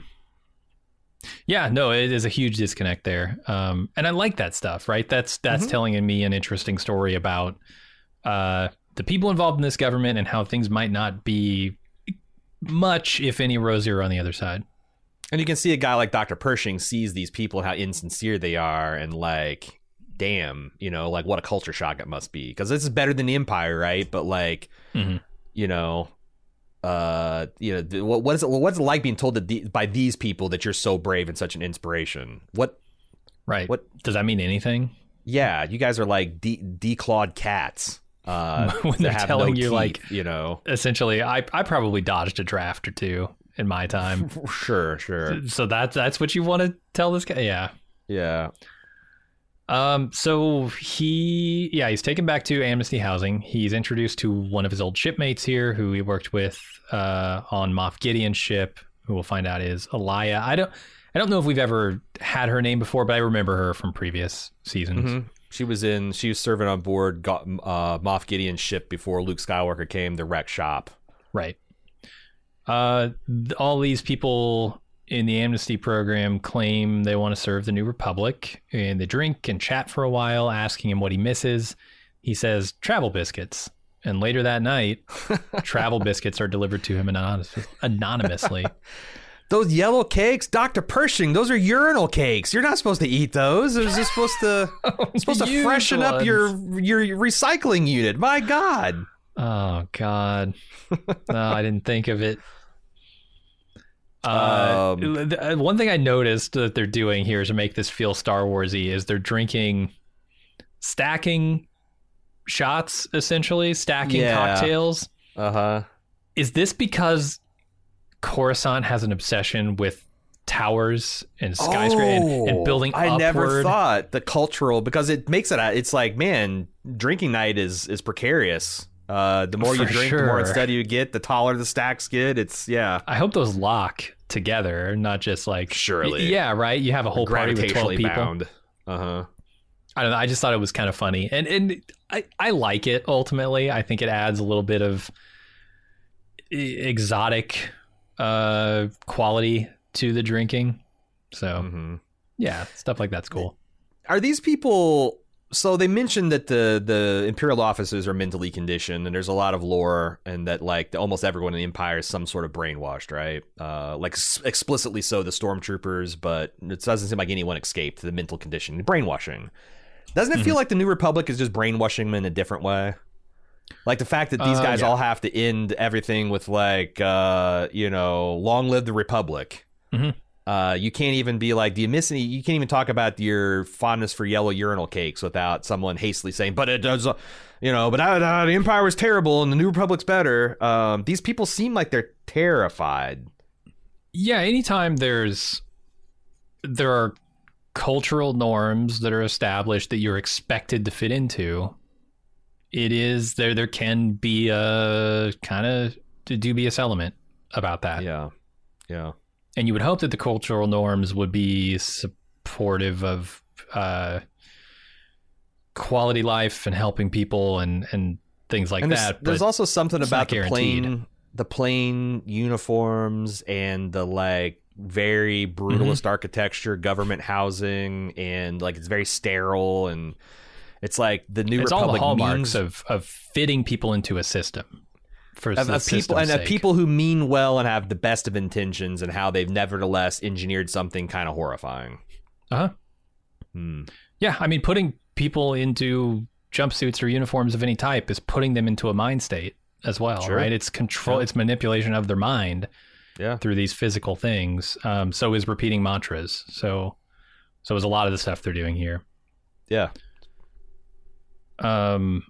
Speaker 1: Yeah, no, it is a huge disconnect there, um, and I like that stuff. Right, that's that's
Speaker 2: Mhm.
Speaker 1: telling me an interesting story about uh, the people involved in this government and how things might not be much, if any, rosier on the other side.
Speaker 2: and you can see a guy like Doctor Pershing sees these people how insincere they are, and like, damn, you know, like what a culture shock it must be because this is better than the Empire, right? But like,
Speaker 1: Mhm.
Speaker 2: you know. Uh, you know, th- what what is it? What's it like being told that the, by these people that you're so brave and such an inspiration? What
Speaker 1: Right.
Speaker 2: What-
Speaker 1: does that mean anything?
Speaker 2: Yeah, you guys are like de- declawed cats. Uh,
Speaker 1: When
Speaker 2: that
Speaker 1: they're
Speaker 2: have
Speaker 1: telling
Speaker 2: no
Speaker 1: you,
Speaker 2: teeth,
Speaker 1: like-
Speaker 2: you know,
Speaker 1: Essentially, I I probably dodged a draft or two in my time.
Speaker 2: sure, sure,
Speaker 1: So that's that's what you want to tell this guy? Yeah.
Speaker 2: yeah,
Speaker 1: Um, so he, yeah, he's taken back to Amnesty Housing. He's introduced to one of his old shipmates here who he worked with uh, on Moff Gideon's ship, who we'll find out is Alaya. I don't, I don't know if we've ever had her name before, but I remember her from previous seasons.
Speaker 2: Mhm. She was in. She was serving on board got, uh, Moff Gideon's ship before Luke Skywalker came. The wreck shop.
Speaker 1: Right. Uh, th- all these people in the amnesty program claim they want to serve the New Republic, and they drink and chat for a while, asking him what he misses. He says travel biscuits, and later that night, travel biscuits are delivered to him anonymous- anonymously.
Speaker 2: Those yellow cakes, Doctor Pershing. Those are urinal cakes. You're not supposed to eat those. It was just supposed to supposed to
Speaker 1: Used
Speaker 2: freshen up
Speaker 1: ones.
Speaker 2: your your recycling unit. My God.
Speaker 1: Oh God, no, I didn't think of it. Uh,
Speaker 2: Um,
Speaker 1: th- one thing I noticed that they're doing here to make this feel Star Warsy is they're drinking, stacking shots, essentially stacking
Speaker 2: Yeah.
Speaker 1: cocktails.
Speaker 2: Uh huh.
Speaker 1: Is this because Coruscant has an obsession with towers and skyscraper and, and building
Speaker 2: I
Speaker 1: upward?
Speaker 2: never thought the cultural because it makes it. It's like, man, drinking night is is precarious. Uh, the more you
Speaker 1: For
Speaker 2: drink, the more
Speaker 1: sure.
Speaker 2: unsteady you get. The taller the stacks get. It's yeah,
Speaker 1: I hope those lock together, not just like
Speaker 2: Surely.
Speaker 1: Y- yeah, right. You have a whole party with twelve
Speaker 2: gravitationally
Speaker 1: people.
Speaker 2: bound. Uh huh.
Speaker 1: I don't know. I just thought it was kind of funny, and and I, I like it. Ultimately, I think it adds a little bit of e- exotic uh, quality to the drinking. So
Speaker 2: hmm
Speaker 1: yeah, stuff like that's cool.
Speaker 2: Are these people? So they mentioned that the the Imperial officers are mentally conditioned, and there's a lot of lore, and that like almost everyone in the Empire is some sort of brainwashed, right? Uh, like s- explicitly so the stormtroopers, but it doesn't seem like anyone escaped the mental condition, brainwashing. Doesn't it feel like the New Republic is just brainwashing them in a different way? Like the fact that these
Speaker 1: Uh,
Speaker 2: guys
Speaker 1: yeah.
Speaker 2: all have to end everything with like, uh, you know, long live the Republic.
Speaker 1: Mhm.
Speaker 2: Uh, you can't even be like, do you miss any? You can't even talk about your fondness for yellow urinal cakes without someone hastily saying, but it does, uh, you know, but uh, uh, the Empire was terrible and the New Republic's better. Um, these people seem like they're terrified.
Speaker 1: Yeah, anytime there's there are cultural norms that are established that you're expected to fit into, it is there. There can be a kind of dubious element about that.
Speaker 2: Yeah. Yeah.
Speaker 1: And you would hope that the cultural norms would be supportive of uh, quality life and helping people and, and things like
Speaker 2: and there's,
Speaker 1: that.
Speaker 2: there's
Speaker 1: but
Speaker 2: also something
Speaker 1: it's
Speaker 2: about
Speaker 1: not
Speaker 2: the
Speaker 1: guaranteed.
Speaker 2: plane, the plane uniforms and the like very brutalist mm-hmm. architecture, government housing, and like it's very sterile, and it's like the New
Speaker 1: it's
Speaker 2: Republic
Speaker 1: all the hallmarks
Speaker 2: means,
Speaker 1: of of fitting people into a system for
Speaker 2: of,
Speaker 1: the
Speaker 2: of people and
Speaker 1: sake.
Speaker 2: of people who mean well and have the best of intentions, and how they've nevertheless engineered something kind of horrifying.
Speaker 1: Uh-huh.
Speaker 2: Hmm.
Speaker 1: Yeah, I mean, putting people into jumpsuits or uniforms of any type is putting them into a mind state as well,
Speaker 2: Sure.
Speaker 1: right? It's control,
Speaker 2: Yeah.
Speaker 1: it's manipulation of their mind
Speaker 2: Yeah.
Speaker 1: through these physical things. Um, so is repeating mantras. So, so is a lot of the stuff they're doing here.
Speaker 2: Yeah.
Speaker 1: Um,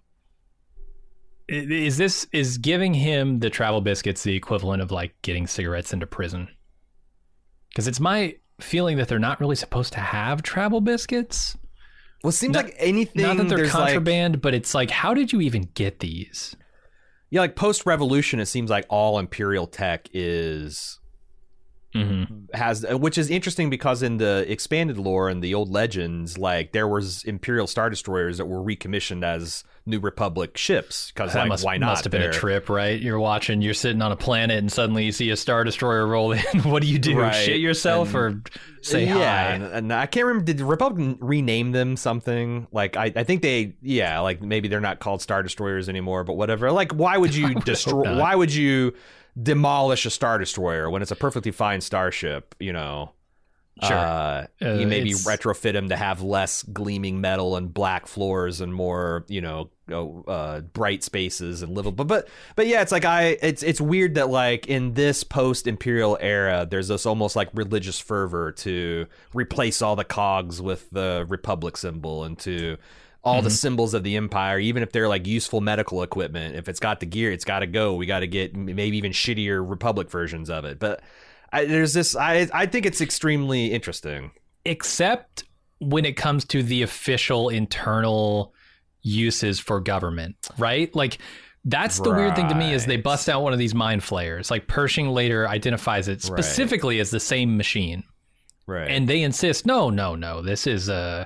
Speaker 1: i- is this is giving him the travel biscuits the equivalent of like getting cigarettes into prison? Because it's my feeling that they're not really supposed to have travel biscuits.
Speaker 2: Well, it seems
Speaker 1: Not-
Speaker 2: like anything.
Speaker 1: Not that they're
Speaker 2: there's
Speaker 1: contraband,
Speaker 2: like,
Speaker 1: but it's like, how did you even get these?
Speaker 2: yeah, like post-revolution, it seems like all Imperial tech is
Speaker 1: Mm-hmm.
Speaker 2: has, which is interesting because in the expanded lore and the old legends, like there was Imperial Star Destroyers that were recommissioned as New Republic ships because
Speaker 1: That
Speaker 2: like
Speaker 1: must,
Speaker 2: why not?
Speaker 1: must have been
Speaker 2: They're-
Speaker 1: a trip, right? You're watching, you're sitting on a planet, and suddenly you see a Star Destroyer roll in. What do you do?
Speaker 2: Right.
Speaker 1: Shit yourself
Speaker 2: And-
Speaker 1: or say
Speaker 2: yeah,
Speaker 1: hi?
Speaker 2: and, and I can't remember. Did the Republic rename them something? Like I, I think they, yeah, like maybe they're not called Star Destroyers anymore, but whatever. Like, why would you
Speaker 1: would
Speaker 2: destroy?
Speaker 1: hope not.
Speaker 2: Why would you demolish a Star Destroyer when it's a perfectly fine starship? You know,
Speaker 1: Sure.
Speaker 2: Uh,
Speaker 1: Uh,
Speaker 2: you maybe
Speaker 1: it's-
Speaker 2: retrofit them to have less gleaming metal and black floors and more, you know, uh, bright spaces and livable. But, but, but yeah, it's like I, it's, it's weird that like in this post-imperial era, there's this almost like religious fervor to replace all the cogs with the Republic symbol and to all
Speaker 1: Mm-hmm.
Speaker 2: the symbols of the Empire, even if they're like useful medical equipment. If it's got the gear, it's got to go. We got to get maybe even shittier Republic versions of it. But I, there's this. I I think it's extremely interesting.
Speaker 1: Except when it comes to the official internal uses for government, right? Like that's the weird thing to me is they
Speaker 2: Right.
Speaker 1: bust out one of these mind flayers. Like Pershing later identifies it specifically as the same machine.
Speaker 2: Right.
Speaker 1: And they insist, no, no, no, this is a,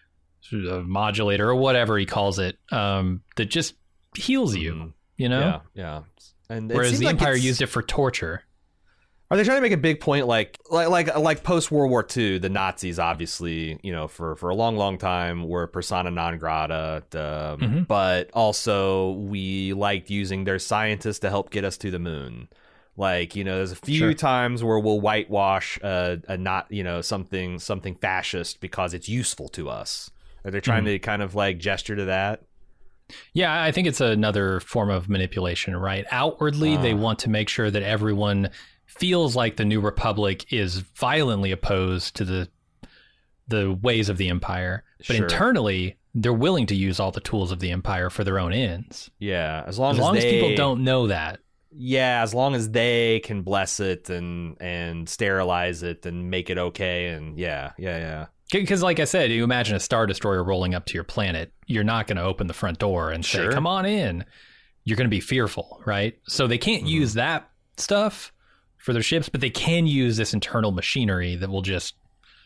Speaker 1: a modulator or whatever he calls it, um, that just heals you,
Speaker 2: Mhm.
Speaker 1: you know?
Speaker 2: yeah, yeah. And it
Speaker 1: Whereas
Speaker 2: seems
Speaker 1: the
Speaker 2: like
Speaker 1: Empire
Speaker 2: it's-
Speaker 1: used it for torture.
Speaker 2: Are they trying to make a big point, like like like like post World War Two? The Nazis, obviously, you know, for for a long, long time, were persona non grata. Um,
Speaker 1: Mhm.
Speaker 2: But also, we liked using their scientists to help get us to the moon. Like, you know, there's a few
Speaker 1: Sure.
Speaker 2: times where we'll whitewash a, a not, you know, something something fascist because it's useful to us. Are they trying
Speaker 1: Mhm.
Speaker 2: to kind of like gesture to that?
Speaker 1: Yeah, I think it's another form of manipulation, right? Outwardly, they
Speaker 2: Ah.
Speaker 1: want to make sure that everyone feels like the New Republic is violently opposed to the the ways of the Empire, but
Speaker 2: Sure.
Speaker 1: internally, they're willing to use all the tools of the Empire for their own ends.
Speaker 2: Yeah, as long
Speaker 1: As
Speaker 2: as,
Speaker 1: long as
Speaker 2: they,
Speaker 1: people don't know that.
Speaker 2: Yeah, as long as they can bless it and and sterilize it and make it okay, and yeah, yeah, yeah.
Speaker 1: Because, like I said, you imagine a Star Destroyer rolling up to your planet. You're not going to open the front door and
Speaker 2: Sure.
Speaker 1: say, come on in. You're going to be fearful, right? So they can't
Speaker 2: Mhm.
Speaker 1: use that stuff for their ships, but they can use this internal machinery that will just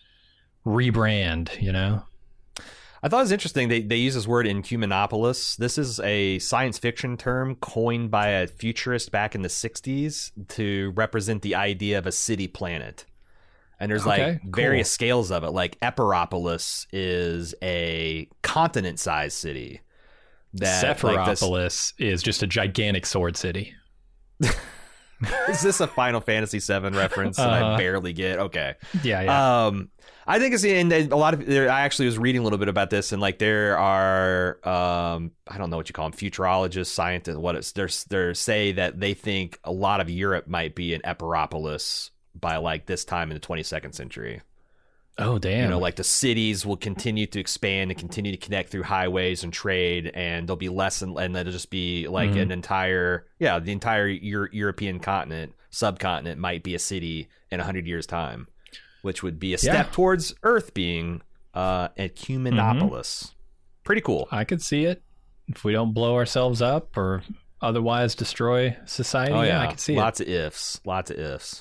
Speaker 1: rebrand, you know?
Speaker 2: I thought it was interesting. They they use this word Incumanopolis. This is a science fiction term coined by a futurist back in the sixties to represent the idea of a city planet. And there's
Speaker 1: Okay,
Speaker 2: like
Speaker 1: cool.
Speaker 2: various scales of it. Like Eperopolis is a continent-sized city. That like, this-
Speaker 1: Sephiropolis is just a gigantic sword city.
Speaker 2: is this a Final Fantasy seven reference that I
Speaker 1: Uh-huh.
Speaker 2: barely get? Okay.
Speaker 1: Yeah, yeah.
Speaker 2: Um, I think it's and a lot of there. I actually was reading a little bit about this, and like there are, um, I don't know what you call them, futurologists, scientists. What it's they're they say that they think a lot of Europe might be an Eperopolis by like this time in the twenty-second century.
Speaker 1: oh, damn.
Speaker 2: You know, like the cities will continue to expand and continue to connect through highways and trade, and there'll be less and, and it'll just be like
Speaker 1: Mhm.
Speaker 2: an entire, yeah, the entire Euro- European continent, subcontinent might be a city in a hundred years' time, which would be a step
Speaker 1: Yeah.
Speaker 2: towards Earth being uh, Ecumenopolis. Pretty cool.
Speaker 1: I could see it. If we don't blow ourselves up or otherwise destroy society,
Speaker 2: Oh
Speaker 1: yeah,
Speaker 2: yeah,
Speaker 1: I could see it.
Speaker 2: lots of ifs, lots of ifs.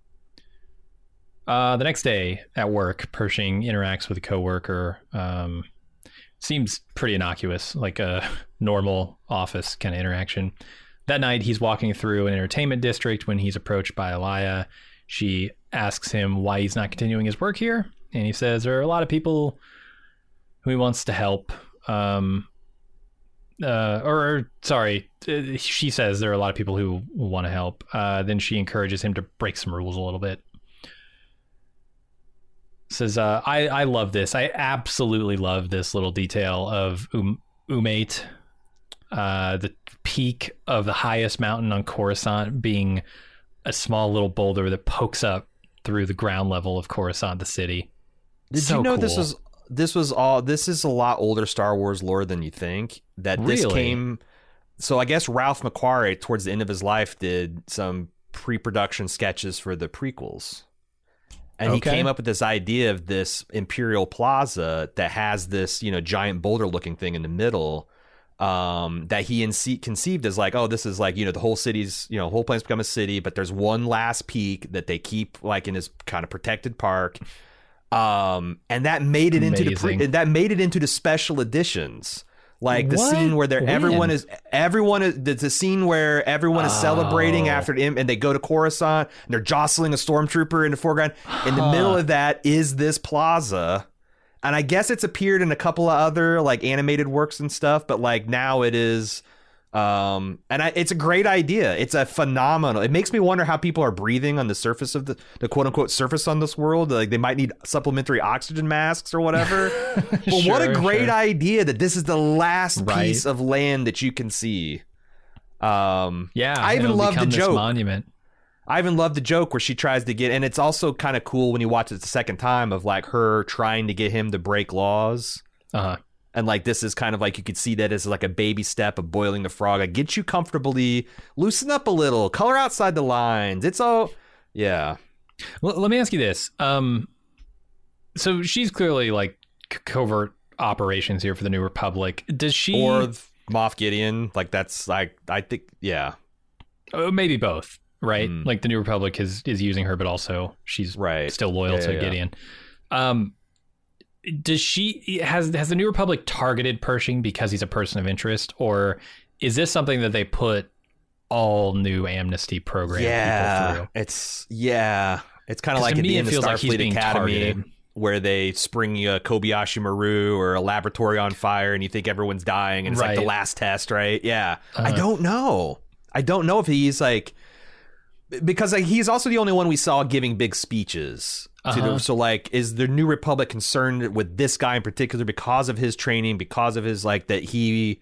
Speaker 1: Uh, the next day at work, Pershing interacts with a coworker. Um, seems pretty innocuous, like a normal office kind of interaction. That night, he's walking through an entertainment district when he's approached by Elia. She asks him why he's not continuing his work here. And he says there are a lot of people who he wants to help. Um, uh, or, or, sorry, she says there are a lot of people who want to help. Uh, then she encourages him to break some rules a little bit. Says, uh, I, I love this. I absolutely love this little detail of um, Umate, uh, the peak of the highest mountain on Coruscant being a small little boulder that pokes up through the ground level of Coruscant, the city.
Speaker 2: Did
Speaker 1: So
Speaker 2: you know
Speaker 1: cool.
Speaker 2: this was this was all this is a lot older Star Wars lore than you think? That this
Speaker 1: Really?
Speaker 2: came so I guess Ralph McQuarrie towards the end of his life did some pre-production sketches for the prequels. And
Speaker 1: Okay.
Speaker 2: he came up with this idea of this Imperial Plaza that has this, you know, giant boulder looking thing in the middle. Um, that he ince- conceived as like, oh, this is like, you know, the whole city's, you know, whole planet's become a city, but there's one last peak that they keep like in this kind of protected park. Um, and that made it into the pre-
Speaker 1: Amazing.
Speaker 2: that made it into the special editions. Like the
Speaker 1: What?
Speaker 2: scene where they're
Speaker 1: When?
Speaker 2: everyone is everyone is the, the scene where everyone is celebrating
Speaker 1: Oh.
Speaker 2: after him and they go to Coruscant and they're jostling a stormtrooper in the foreground. In the
Speaker 1: Huh.
Speaker 2: middle of that is this plaza. And I guess it's appeared in a couple of other like animated works and stuff, but like now it is um and I, it's a great idea. It's a phenomenal. It makes me wonder how people are breathing on the surface of the, the quote unquote surface on this world. Like they might need supplementary oxygen masks or whatever. But what a
Speaker 1: Sure,
Speaker 2: great
Speaker 1: sure.
Speaker 2: idea that this is the last
Speaker 1: Right.
Speaker 2: piece of land that you can see. Um
Speaker 1: Yeah,
Speaker 2: I even
Speaker 1: it'll
Speaker 2: love the
Speaker 1: become this
Speaker 2: joke.
Speaker 1: monument.
Speaker 2: I even love the joke where she tries to get, and it's also kind of cool when you watch it the second time of like her trying to get him to break laws.
Speaker 1: Uh-huh.
Speaker 2: And like this is kind of like you could see that as like a baby step of boiling the frog. Like get you comfortably, loosen up a little, color outside the lines. It's all, yeah.
Speaker 1: Well, let me ask you this. Um, so she's clearly like c- covert operations here for the New Republic. Does she,
Speaker 2: Or Moff Gideon, like that's like I think, yeah,
Speaker 1: uh, maybe both, right?
Speaker 2: Mm.
Speaker 1: Like the New Republic is is using her, but also she's
Speaker 2: right.
Speaker 1: still loyal
Speaker 2: Yeah,
Speaker 1: to
Speaker 2: yeah, yeah.
Speaker 1: Gideon. Um, does she has has the New Republic targeted Pershing because he's a person of interest, or is this something that they put all new amnesty program people
Speaker 2: Yeah,
Speaker 1: through?
Speaker 2: it's yeah, it's kind of
Speaker 1: 'Cause
Speaker 2: like
Speaker 1: to
Speaker 2: at
Speaker 1: me,
Speaker 2: the
Speaker 1: it
Speaker 2: end of
Speaker 1: feels like he's
Speaker 2: Starfleet
Speaker 1: being
Speaker 2: Academy.
Speaker 1: targeted.
Speaker 2: Where they spring a Kobayashi Maru or a laboratory on fire and you think everyone's dying and it's like the
Speaker 1: Right.
Speaker 2: last test, right? Yeah. I
Speaker 1: Uh-huh.
Speaker 2: don't know. I don't know if he's like, because like, he's also the only one we saw giving big speeches. To
Speaker 1: Uh-huh.
Speaker 2: the, so like, is the New Republic concerned with this guy in particular because of his training, because of his like that he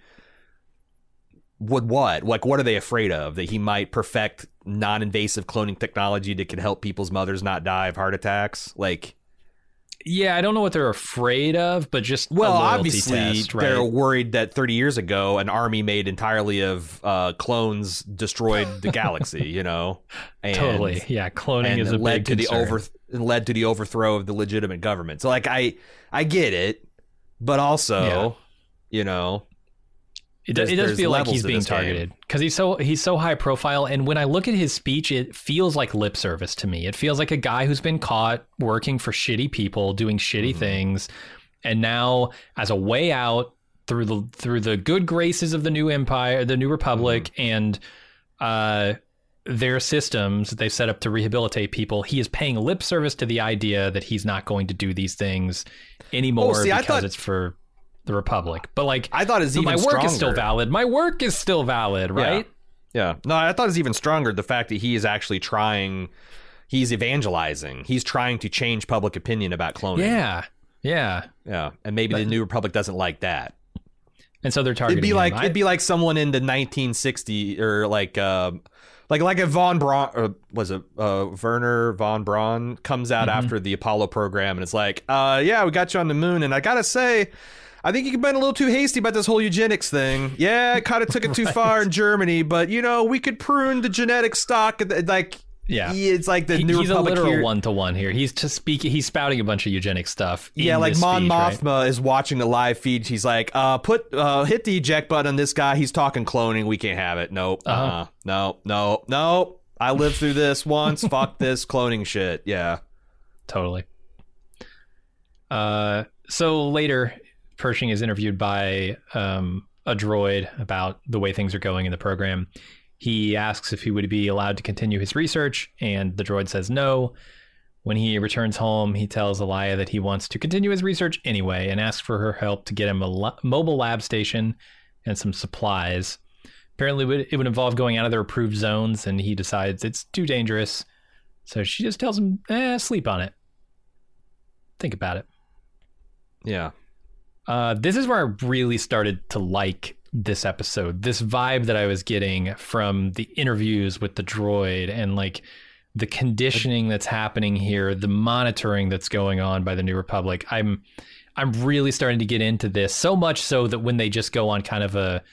Speaker 2: would what? Like, what are they afraid of? That he might perfect non-invasive cloning technology that could help people's mothers not die of heart attacks? Like,
Speaker 1: Yeah, I don't know what they're afraid of, but just
Speaker 2: well,
Speaker 1: a loyalty
Speaker 2: obviously
Speaker 1: test, right?
Speaker 2: they're worried that thirty years ago an army made entirely of uh, clones destroyed the galaxy. You know, and,
Speaker 1: Totally, yeah. Cloning
Speaker 2: and
Speaker 1: is a
Speaker 2: led
Speaker 1: big
Speaker 2: to the
Speaker 1: concern.
Speaker 2: over led to the overthrow of the legitimate government. So, like, I I get it, but also,
Speaker 1: Yeah.
Speaker 2: you know,
Speaker 1: It does,
Speaker 2: There's-
Speaker 1: it does
Speaker 2: there's
Speaker 1: feel like
Speaker 2: levels
Speaker 1: he's
Speaker 2: to
Speaker 1: being
Speaker 2: this game.
Speaker 1: targeted because he's so he's so high profile. And when I look at his speech, it feels like lip service to me. It feels like a guy who's been caught working for shitty people, doing shitty
Speaker 2: Mm-hmm.
Speaker 1: things, and now as a way out through the through the good graces of the new empire, the new republic,
Speaker 2: Mm-hmm.
Speaker 1: and uh, their systems that they've set up to rehabilitate people, he is paying lip service to the idea that he's not going to do these things anymore
Speaker 2: Oh, see, I
Speaker 1: because
Speaker 2: thought-
Speaker 1: it's for the Republic. But like,
Speaker 2: I thought it's
Speaker 1: so
Speaker 2: even
Speaker 1: my work is still
Speaker 2: stronger.
Speaker 1: valid. My work is still valid, right?
Speaker 2: Yeah. No, I thought it was even stronger the fact that he is actually trying, he's evangelizing. He's trying to change public opinion about cloning.
Speaker 1: Yeah. Yeah.
Speaker 2: Yeah. And maybe the New Republic doesn't like that.
Speaker 1: And so they're targeting
Speaker 2: It'd be
Speaker 1: him.
Speaker 2: like
Speaker 1: I-
Speaker 2: it'd be like someone in the nineteen sixty or like um like like a von Braun or was it uh Werner von Braun comes out
Speaker 1: Mm-hmm.
Speaker 2: after the Apollo program and it's like, uh yeah, we got you on the moon and I gotta say, I think you've been a little too hasty about this whole eugenics thing. Yeah, it kind of took it too far in Germany, but you know, we could prune the genetic stock. Like,
Speaker 1: Yeah.
Speaker 2: it's like the
Speaker 1: He-
Speaker 2: New
Speaker 1: he's
Speaker 2: Republic
Speaker 1: a literal
Speaker 2: here.
Speaker 1: one to one here. He's just speaking. He's spouting a bunch of eugenic stuff. in
Speaker 2: Yeah, like
Speaker 1: this
Speaker 2: Mon
Speaker 1: speech, right?
Speaker 2: Mothma is watching the live feed. She's like, uh, put, uh, hit the eject button on this guy. He's talking cloning. We can't have it. Nope. Uh-uh.
Speaker 1: Uh-huh.
Speaker 2: No, no, no. I lived through this once. Fuck this cloning shit. Yeah.
Speaker 1: Totally. Uh, so later, Pershing is interviewed by um, a droid about the way things are going in the program. He asks if he would be allowed to continue his research, and the droid says no. When he returns home, he tells Elia that he wants to continue his research anyway and asks for her help to get him a lo- mobile lab station and some supplies. Apparently, it would involve going out of their approved zones, and he decides it's too dangerous. So she just tells him, eh, sleep on it. Think about it.
Speaker 2: Yeah.
Speaker 1: Uh, this is where I really started to like this episode. This vibe that I was getting from the interviews with the droid and like the conditioning that's happening here, the monitoring that's going on by the New Republic. I'm I'm really starting to get into this, so much so that when they just go on kind of a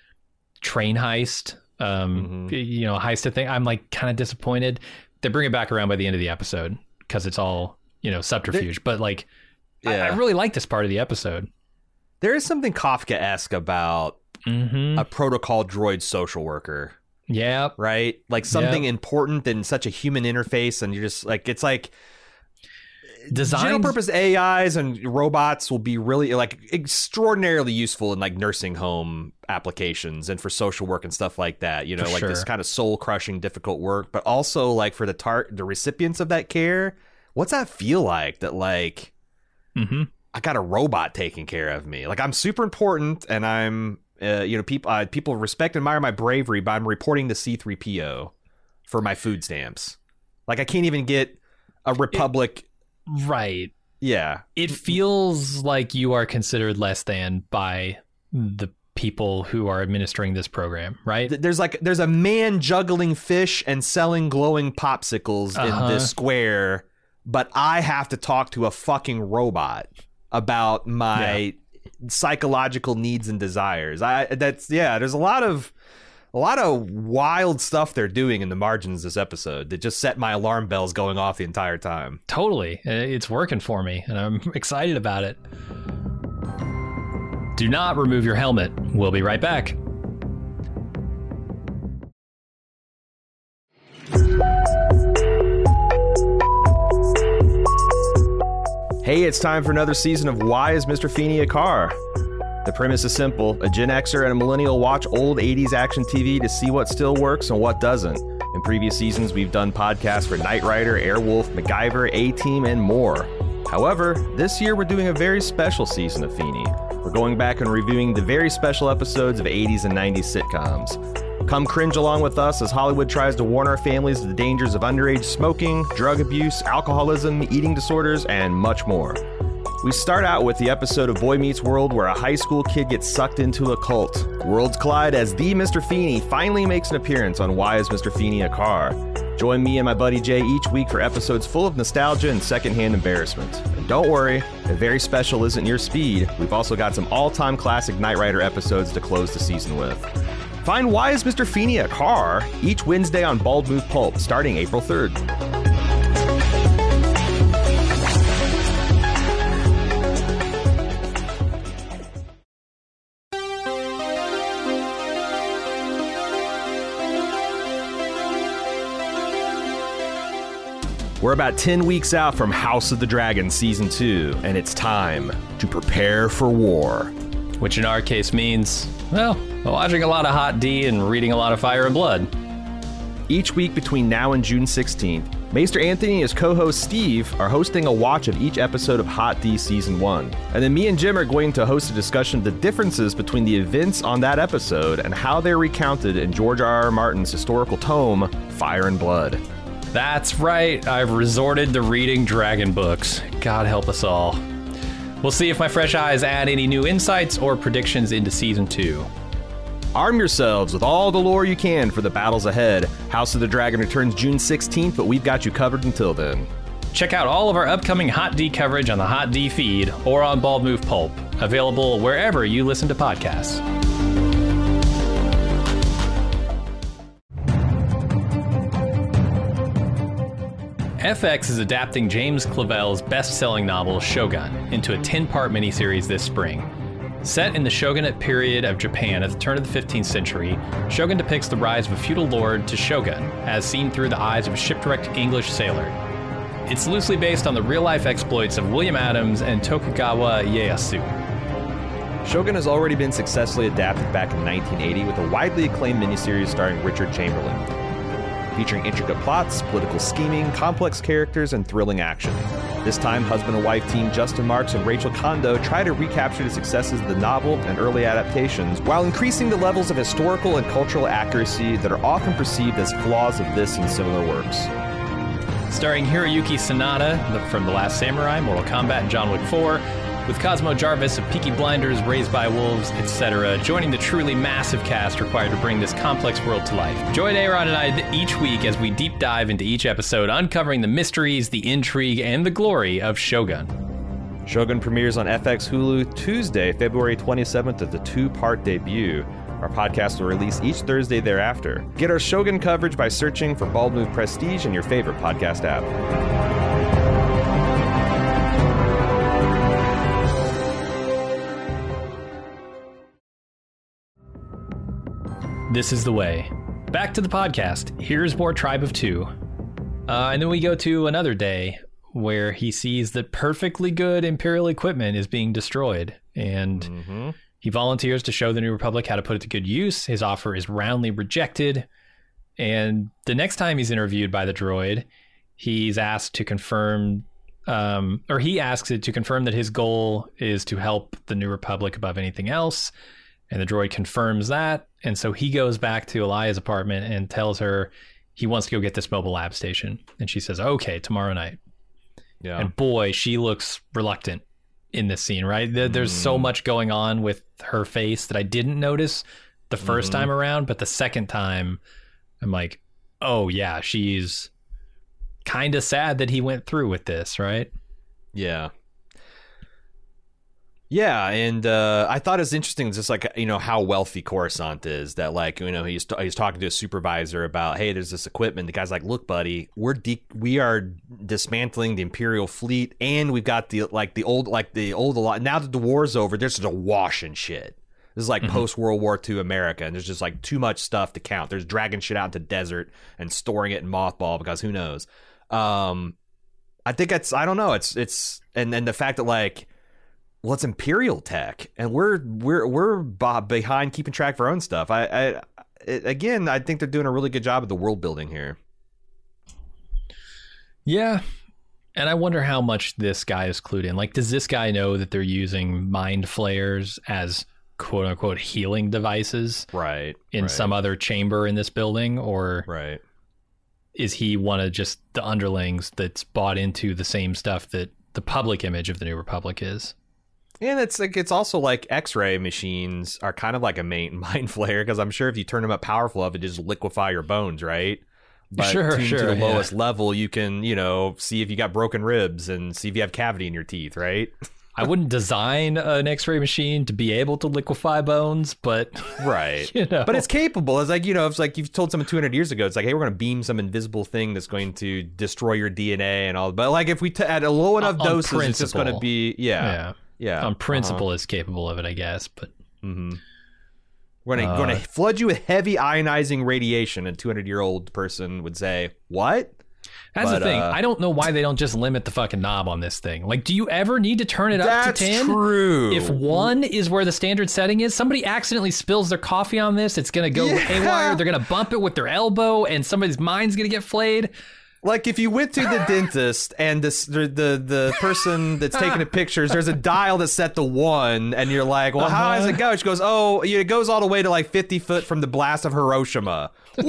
Speaker 1: train heist, um, mm-hmm. you know, heist thing, I'm like kind of disappointed. They bring it back around by the end of the episode because it's all, you know, subterfuge. There, but like, yeah. I, I really like this part of the episode.
Speaker 2: There is something Kafka-esque about
Speaker 1: mm-hmm.
Speaker 2: a protocol droid social worker.
Speaker 1: Yeah.
Speaker 2: Right? Like something
Speaker 1: yep.
Speaker 2: important and such a human interface, and you're just like, it's like
Speaker 1: Designed...
Speaker 2: general purpose A Is and robots will be really like extraordinarily useful in like nursing home applications and for social work and stuff like that, you know,
Speaker 1: for
Speaker 2: like
Speaker 1: sure.
Speaker 2: this kind of soul crushing difficult work, but also like for the tar- the recipients of that care, what's that feel like that like
Speaker 1: mm-hmm.
Speaker 2: I got a robot taking care of me? Like I'm super important and I'm uh, you know, people uh, people respect and admire my bravery, but I'm reporting to C three P O for my food stamps. Like I can't even get a Republic
Speaker 1: it- Right.
Speaker 2: Yeah.
Speaker 1: It feels like you are considered less than by the people who are administering this program, right?
Speaker 2: There's like there's a man juggling fish and selling glowing popsicles
Speaker 1: uh-huh.
Speaker 2: in this square, but I have to talk to a fucking robot about my yeah. psychological needs and desires. I that's yeah, there's a lot of A lot of wild stuff they're doing in the margins this episode that just set my alarm bells going off the entire time.
Speaker 1: Totally. It's working for me, and I'm excited about it. Do not remove your helmet. We'll be right back.
Speaker 3: Hey, it's time for another season of Why is Mister Feeney a Car? The premise is simple. A Gen Xer and a millennial watch old eighties action T V to see what still works and what doesn't. In previous seasons, we've done podcasts for Knight Rider, Airwolf, MacGyver, A-Team, and more. However, this year we're doing a very special season of Feeney. We're going back and reviewing the very special episodes of eighties and nineties sitcoms. Come cringe along with us as Hollywood tries to warn our families of the dangers of underage smoking, drug abuse, alcoholism, eating disorders, and much more. We start out with the episode of Boy Meets World where a high school kid gets sucked into a cult. Worlds collide as the Mister Feeney finally makes an appearance on Why is Mister Feeney a Car? Join me and my buddy Jay each week for episodes full of nostalgia and secondhand embarrassment. And don't worry, if very special isn't your speed, we've also got some all-time classic Knight Rider episodes to close the season with. Find Why is Mister Feeney a Car? Each Wednesday on Bald Move Pulp, starting April third. We're about ten weeks out from House of the Dragon Season two, and it's time to prepare for war.
Speaker 1: Which in our case means, well, watching a lot of Hot D and reading a lot of Fire and Blood.
Speaker 3: Each week between now and June sixteenth, Maester Anthony and his co-host Steve are hosting a watch of each episode of Hot D Season one. And then me and Jim are going to host a discussion of the differences between the events on that episode and how they're recounted in George R R. Martin's historical tome, Fire and Blood.
Speaker 1: That's right, I've resorted to reading dragon books. God help us all. We'll see if my fresh eyes add any new insights or predictions into Season two.
Speaker 3: Arm yourselves with all the lore you can for the battles ahead. House of the Dragon returns June sixteenth, but we've got you covered until then.
Speaker 1: Check out all of our upcoming Hot D coverage on the Hot D feed or on Bald Move Pulp, available wherever you listen to podcasts. F X is adapting James Clavell's best-selling novel Shogun into a ten-part miniseries this spring. Set in the shogunate period of Japan at the turn of the fifteenth century, Shogun depicts the rise of a feudal lord to shogun, as seen through the eyes of a shipwrecked English sailor. It's loosely based on the real-life exploits of William Adams and Tokugawa Ieyasu.
Speaker 2: Shogun has already been successfully adapted back in nineteen eighty with a widely acclaimed miniseries starring Richard Chamberlain.
Speaker 3: featuring intricate plots, political scheming, complex characters, and thrilling action. This time, husband and wife team Justin Marks and Rachel Kondo try to recapture the successes of the novel and early adaptations while increasing the levels of historical and cultural accuracy that are often perceived as flaws of this and similar works.
Speaker 1: Starring Hiroyuki Sanada from The Last Samurai, Mortal Kombat, and John Wick four, with Cosmo Jarvis of Peaky Blinders, Raised by Wolves, et cetera, joining the truly massive cast required to bring this complex world to life. Join Aaron and I each week as we deep dive into each episode, uncovering the mysteries, the intrigue, and the glory of Shogun.
Speaker 3: Shogun premieres on F X Hulu Tuesday, February twenty-seventh at the two-part debut. Our podcast will release each Thursday thereafter. Get our Shogun coverage by searching for Bald Move Prestige in your favorite podcast app.
Speaker 1: This is the way. Back to the podcast. Here's more Tribe of Two. Uh, and then we go to another day where he sees that perfectly good Imperial equipment is being destroyed. And mm-hmm. he volunteers to show the New Republic how to put it to good use. His offer is roundly rejected. And the next time he's interviewed by the droid, he's asked to confirm, um, or he asks it to confirm that his goal is to help the New Republic above anything else. And the droid confirms that. And so he goes back to Elia's apartment and tells her he wants to go get this mobile lab station. And she says, okay, tomorrow night. Yeah. And boy, she looks reluctant in this scene, right? There's mm. so much going on with her face that I didn't notice the first mm-hmm. time around. But the second time, I'm like, oh, yeah, she's kind of sad that he went through with this, right?
Speaker 2: Yeah. Yeah, and uh, I thought it was interesting, just like, you know, how wealthy Coruscant is. That, like, you know, he's he's talking to a supervisor about, hey, there's this equipment. The guy's like, look, buddy, we're de- we are dismantling the Imperial fleet, and we've got the like the old like the old lot. Now that the war's over, there's just a wash and shit. This is like mm-hmm. post World War Two America, and there's just like too much stuff to count. There's dragging shit out into desert and storing it in mothball because who knows. Um, I think it's I don't know. It's it's and then the fact that like. Well, it's Imperial tech, and we're we're we're behind keeping track of our own stuff. I, I it, again, I think they're doing a really good job of the world building here.
Speaker 1: Yeah, and I wonder how much this guy is clued in. Like, does this guy know that they're using mind flayers as quote unquote healing devices,
Speaker 2: right,
Speaker 1: in
Speaker 2: right.
Speaker 1: some other chamber in this building, or
Speaker 2: right?
Speaker 1: Is he one of just the underlings that's bought into the same stuff that the public image of the New Republic is?
Speaker 2: And it's like it's also like X-ray machines are kind of like a main mind flayer, because I'm sure if you turn them up powerful enough, it just liquefy your bones, right? But
Speaker 1: sure,
Speaker 2: tuned
Speaker 1: sure,
Speaker 2: to the
Speaker 1: yeah.
Speaker 2: lowest level, you can, you know, see if you got broken ribs and see if you have cavity in your teeth, right?
Speaker 1: I wouldn't design an X-ray machine to be able to liquefy bones, but
Speaker 2: right.
Speaker 1: You know.
Speaker 2: But it's capable. It's like, you know, it's like you've told someone two hundred years ago. It's like, hey, we're going to beam some invisible thing that's going to destroy your D N A and all. But like, if we t- at a low enough
Speaker 1: on
Speaker 2: doses,
Speaker 1: principle.
Speaker 2: It's just going to be yeah.
Speaker 1: yeah.
Speaker 2: Yeah,
Speaker 1: on principle
Speaker 2: uh-huh.
Speaker 1: is capable of it, I guess. But
Speaker 2: mm-hmm. we're going
Speaker 1: uh,
Speaker 2: to flood you with heavy ionizing radiation. A two hundred year old person would say, "What?"
Speaker 1: That's
Speaker 2: but,
Speaker 1: the thing.
Speaker 2: Uh,
Speaker 1: I don't know why they don't just limit the fucking knob on this thing. Like, do you ever need to turn it up
Speaker 2: that's
Speaker 1: to ten?
Speaker 2: True.
Speaker 1: If one is where the standard setting is, somebody accidentally spills their coffee on this, it's going to go
Speaker 2: yeah.
Speaker 1: haywire. They're going to bump it with their elbow, and somebody's mind's going to get flayed.
Speaker 2: Like, if you went to the dentist and this, the, the the person that's taking the pictures, there's a dial that's set to one, and you're like, well, uh-huh. how does it go? She goes, oh, it goes all the way to like fifty foot from the blast of Hiroshima.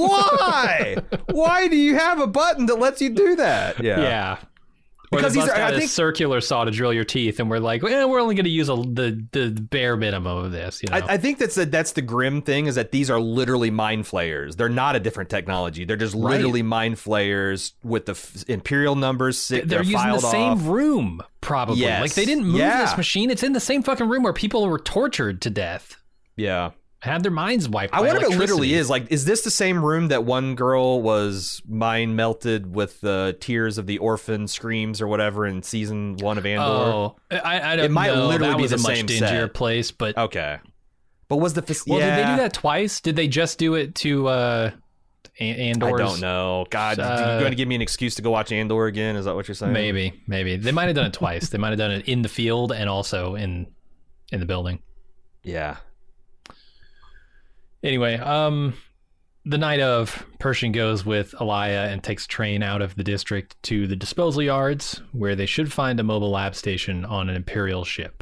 Speaker 2: Why? Why do you have a button that lets you do that? Yeah.
Speaker 1: Yeah.
Speaker 2: Because
Speaker 1: these
Speaker 2: these
Speaker 1: are,
Speaker 2: are, I
Speaker 1: a
Speaker 2: think,
Speaker 1: circular saw to drill your teeth, and we're like, well, we're only going to use a, the the bare minimum of this. You know,
Speaker 2: I, I think that's the, that's the grim thing, is that these are literally mind flayers. They're not a different technology. They're just literally right. mind flayers with the f- imperial numbers. They're,
Speaker 1: they're using the same
Speaker 2: off.
Speaker 1: room, probably.
Speaker 2: Yes.
Speaker 1: Like, they didn't move
Speaker 2: yeah.
Speaker 1: this machine. It's in the same fucking room where people were tortured to death.
Speaker 2: Yeah.
Speaker 1: Had their minds wiped.
Speaker 2: I
Speaker 1: by
Speaker 2: wonder if it
Speaker 1: electricity.
Speaker 2: literally is. Like, is this the same room that one girl was mind melted with the tears of the orphan screams or whatever in season one of Andor?
Speaker 1: Oh, I, I don't
Speaker 2: it might
Speaker 1: know.
Speaker 2: literally
Speaker 1: that
Speaker 2: be
Speaker 1: was
Speaker 2: the
Speaker 1: a much
Speaker 2: same
Speaker 1: dingier
Speaker 2: set.
Speaker 1: place, but
Speaker 2: okay. But was the fac-
Speaker 1: well?
Speaker 2: yeah.
Speaker 1: Did they do that twice? Did they just do it to uh, Andor's?
Speaker 2: I don't know. God,
Speaker 1: uh,
Speaker 2: you're going to give me an excuse to go watch Andor again? Is that what you're saying?
Speaker 1: Maybe, maybe they might have done it twice. They might have done it in the field and also in in the building.
Speaker 2: Yeah.
Speaker 1: Anyway, um, the night of, Pershing goes with Alaya and takes a train out of the district to the disposal yards, where they should find a mobile lab station on an Imperial ship.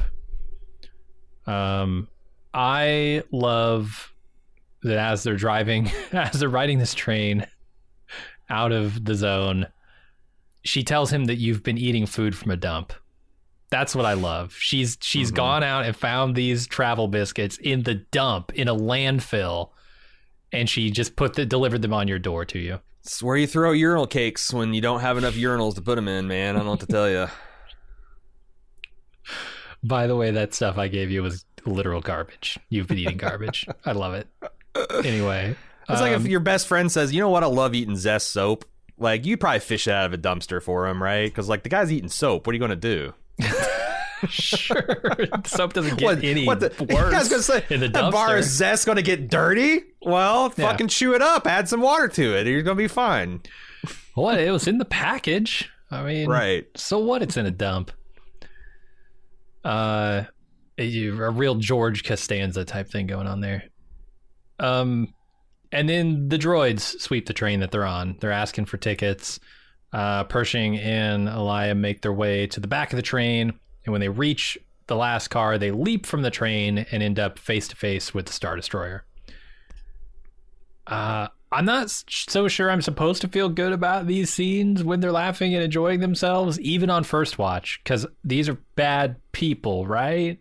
Speaker 1: Um, I love that as they're driving, as they're riding this train out of the zone, she tells him that you've been eating food from a dump. That's what I love. She's she's mm-hmm. gone out and found these travel biscuits in the dump in a landfill, and she just put the delivered them on your door to you.
Speaker 2: It's where you throw urinal cakes when you don't have enough urinals to put them in, man. I don't know what to tell you.
Speaker 1: By the way, that stuff I gave you was literal garbage. You've been eating garbage. I love it. Anyway.
Speaker 2: It's
Speaker 1: um,
Speaker 2: like if your best friend says, you know what, I love eating Zest soap. Like, you probably fish it out of a dumpster for him, right? Because, like, the guy's eating soap. What are you going to do?
Speaker 1: Sure. Soap doesn't get
Speaker 2: what,
Speaker 1: any
Speaker 2: what the,
Speaker 1: worse.
Speaker 2: I was going to say,
Speaker 1: in the
Speaker 2: that
Speaker 1: dumpster.
Speaker 2: bar of Zest going to get dirty? Well,
Speaker 1: Yeah.
Speaker 2: fucking chew it up. Add some water to it. You're going to be fine.
Speaker 1: What? It was in the package. I mean,
Speaker 2: right.
Speaker 1: So what? It's in a dump. Uh, you a real George Costanza type thing going on there. Um, and then the droids sweep the train that they're on. They're asking for tickets. Uh, Pershing and Alaya make their way to the back of the train, and when they reach the last car, they leap from the train and end up face to face with the Star Destroyer. Uh, I'm not so sure I'm supposed to feel good about these scenes when they're laughing and enjoying themselves, even on first watch, because these are bad people, right?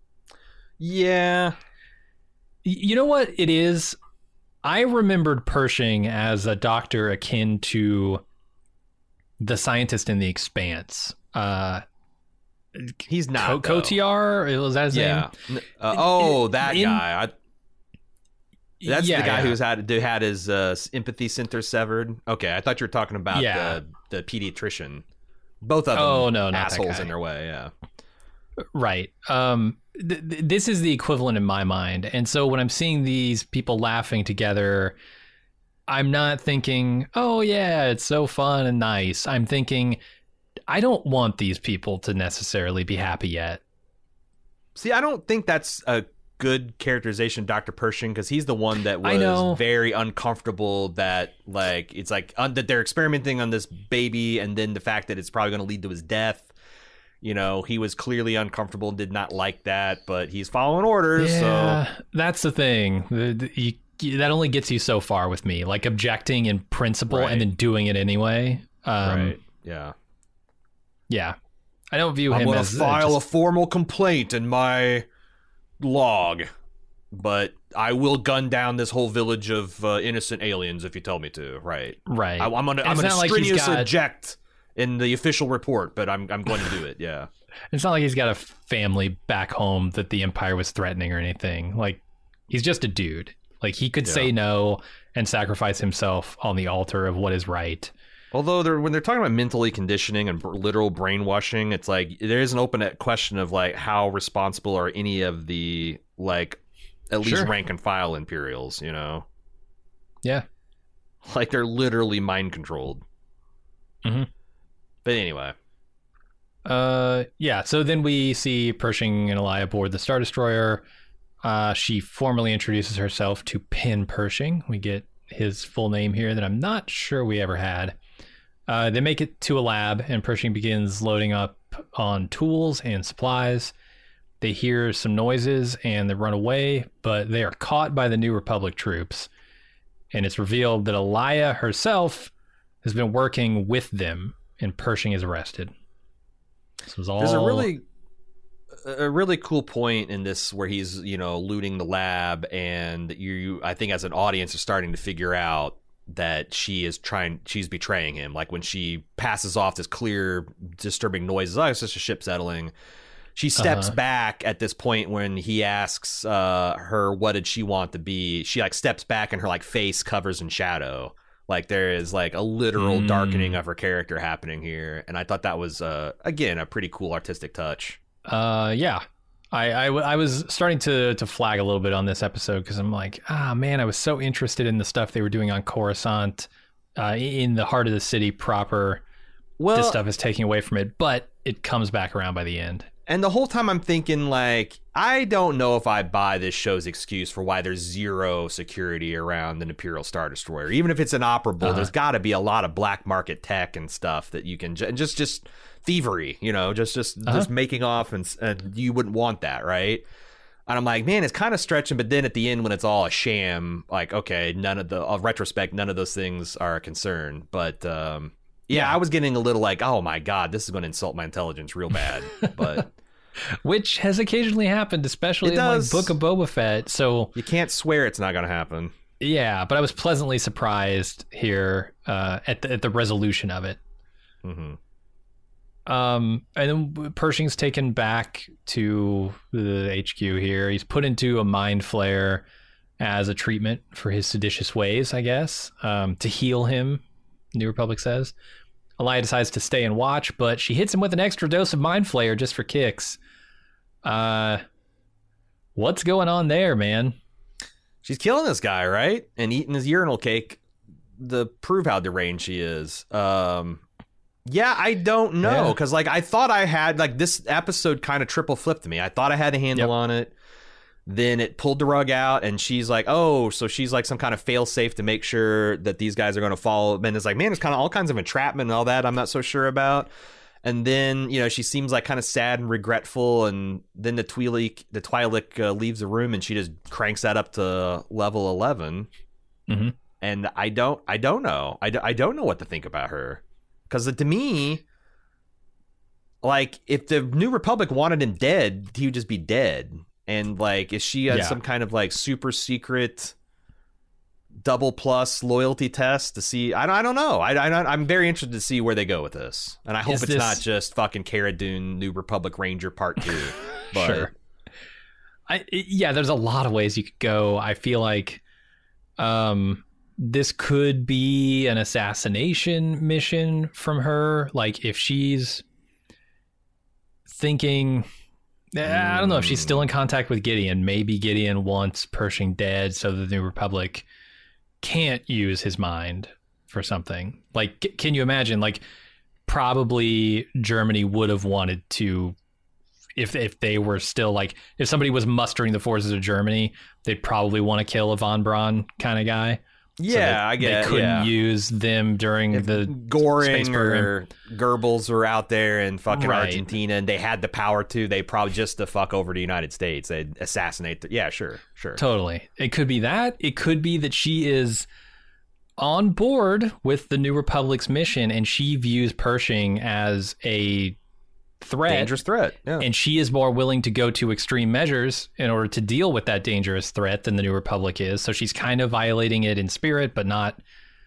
Speaker 2: Yeah.
Speaker 1: You know what it is? I remembered Pershing as a doctor akin to the scientist in The Expanse. Uh,
Speaker 2: He's not.
Speaker 1: Co- Cotillard? Was that his
Speaker 2: yeah.
Speaker 1: name?
Speaker 2: Uh, oh, that
Speaker 1: in,
Speaker 2: guy. I, that's
Speaker 1: yeah,
Speaker 2: the guy
Speaker 1: yeah.
Speaker 2: who's had who had his uh, empathy center severed. Okay, I thought you were talking about
Speaker 1: Yeah.
Speaker 2: the, the pediatrician. Both of them
Speaker 1: Oh, no, not that
Speaker 2: assholes
Speaker 1: guy.
Speaker 2: in their way, yeah.
Speaker 1: Right. Um, th- th- this is the equivalent in my mind. And so when I'm seeing these people laughing together, I'm not thinking, oh, yeah, it's so fun and nice. I'm thinking, I don't want these people to necessarily be happy yet.
Speaker 2: See, I don't think that's a good characterization of Doctor Pershing, because he's the one that
Speaker 1: I know.
Speaker 2: was very uncomfortable that, like, it's like un- that they're experimenting on this baby, and then the fact that it's probably going to lead to his death. You know, he was clearly uncomfortable, did not like that, but he's following orders.
Speaker 1: Yeah,
Speaker 2: so
Speaker 1: that's the thing. The, the, you, that only gets you so far with me, like objecting in principle
Speaker 2: Right.
Speaker 1: and then doing it anyway. Um,
Speaker 2: right, yeah.
Speaker 1: Yeah. I don't view
Speaker 2: I'm
Speaker 1: him
Speaker 2: going
Speaker 1: as
Speaker 2: to file
Speaker 1: just,
Speaker 2: a formal complaint in my log, but I will gun down this whole village of uh, innocent aliens if you tell me to. Right,
Speaker 1: right.
Speaker 2: I, I'm going to
Speaker 1: And
Speaker 2: I'm
Speaker 1: it's
Speaker 2: going to
Speaker 1: not like he's
Speaker 2: strenuously
Speaker 1: got-
Speaker 2: object in the official report, but I'm I'm going to do it. Yeah,
Speaker 1: It's not like he's got a family back home that the Empire was threatening or anything. Like, he's just a dude. Like, he could
Speaker 2: Yeah.
Speaker 1: say no and sacrifice himself on the altar of what is right.
Speaker 2: although they're when they're talking about mentally conditioning and br- literal brainwashing, it's like there is an open question of like how responsible are any of the like at least
Speaker 1: Sure.
Speaker 2: rank and file Imperials, you know?
Speaker 1: Yeah.
Speaker 2: Like they're literally mind controlled.
Speaker 1: Mhm.
Speaker 2: But anyway,
Speaker 1: Uh, yeah. So then we see Pershing and Alaya aboard the Star Destroyer. Uh, she formally introduces herself to Pin Pershing. We get his full name here that I'm not sure we ever had. Uh, they make it to a lab, and Pershing begins loading up on tools and supplies. They hear some noises and they run away, but they are caught by the New Republic troops. And it's revealed that Alaya herself has been working with them, and Pershing is arrested. This was all.
Speaker 2: there's a really a really cool point in this where he's, you know, looting the lab, and you, you I think as an audience are starting to figure out that she is trying she's betraying him. Like when she passes off this clear disturbing noises, oh, it's just a ship settling. She steps
Speaker 1: Uh-huh.
Speaker 2: back at this point when he asks uh, her what did she want to be. She like steps back and her like face covers in shadow. Like there is like a literal
Speaker 1: Mm.
Speaker 2: darkening of her character happening here, and I thought that was uh, again a pretty cool artistic touch.
Speaker 1: Uh, yeah. I, I, w- I was starting to, to flag a little bit on this episode because I'm like, ah, man, I was so interested in the stuff they were doing on Coruscant, uh, in the heart of the city proper.
Speaker 2: Well,
Speaker 1: This stuff is taking away from it, but it comes back around by the end.
Speaker 2: And the whole time I'm thinking, like, I don't know if I buy this show's excuse for why there's zero security around an Imperial Star Destroyer. Even if it's inoperable, uh-huh. there's got to be a lot of black market tech and stuff that you can ju- just just thievery, you know, just just uh-huh. just making off, and, and you wouldn't want that, right? And I'm like, man, it's kind of stretching. But then at the end, when it's all a sham, like, okay, none of the of retrospect, none of those things are a concern. But um, yeah, yeah, I was getting a little like, oh my god, this is going to insult my intelligence real bad, but.
Speaker 1: Which has occasionally happened, especially in like Book of Boba Fett. So
Speaker 2: you can't swear it's not going to happen.
Speaker 1: Yeah, but I was pleasantly surprised here uh, at the at the resolution of it.
Speaker 2: Mm-hmm.
Speaker 1: Um, and then Pershing's taken back to the H Q here. He's put into a mind flare as a treatment for his seditious ways, I guess, um, to heal him. New Republic says. Elia decides to stay and watch, but she hits him with an extra dose of mind flare just for kicks. Uh, what's going on there, man?
Speaker 2: She's killing this guy, right? And eating his urinal cake to prove how deranged she is. Um, yeah, I don't know. Because, yeah. like, I thought I had, like, this episode kind of triple flipped me. I thought I had a handle yep. on it. Then it pulled the rug out, and she's like, oh, so she's like some kind of fail safe to make sure that these guys are going to follow. And it's like, man, it's kind of all kinds of entrapment and all that I'm not so sure about. And then, you know, she seems like kind of sad and regretful. And then the Twi'lek, the Twi'lek uh, leaves the room, and she just cranks that up to level eleven.
Speaker 1: Mm-hmm.
Speaker 2: And I don't, I don't know. I, I don't know what to think about her. Because to me, like, if the New Republic wanted him dead, he would just be dead. And, like, is she on yeah. some kind of, like, super secret double plus loyalty test to see? I don't, I don't know. I, I, I'm very interested to see where they go with this. And I hope is it's this... not just fucking Cara Dune, New Republic Ranger Part two. But...
Speaker 1: Sure. I, yeah, there's a lot of ways you could go. I feel like um, this could be an assassination mission from her. Like, if she's thinking... I don't know if she's still in contact with Gideon. Maybe Gideon wants Pershing dead so the New Republic can't use his mind for something. Like, can you imagine, like, probably Germany would have wanted to, if if they were still, like, if somebody was mustering the forces of Germany, they'd probably want to kill a von Braun kind of guy.
Speaker 2: Yeah, so I get.
Speaker 1: They couldn't
Speaker 2: yeah.
Speaker 1: use them during
Speaker 2: if
Speaker 1: the
Speaker 2: Goring or Goebbels were out there in fucking right. Argentina, and they had the power to. They probably just to fuck over the United States. They'd assassinate. The, yeah, sure, sure.
Speaker 1: Totally. It could be that. It could be that she is on board with the New Republic's mission, and she views Pershing as a threat,
Speaker 2: dangerous threat, yeah.
Speaker 1: And she is more willing to go to extreme measures in order to deal with that dangerous threat than the New Republic is. So she's kind of violating it in spirit, but not,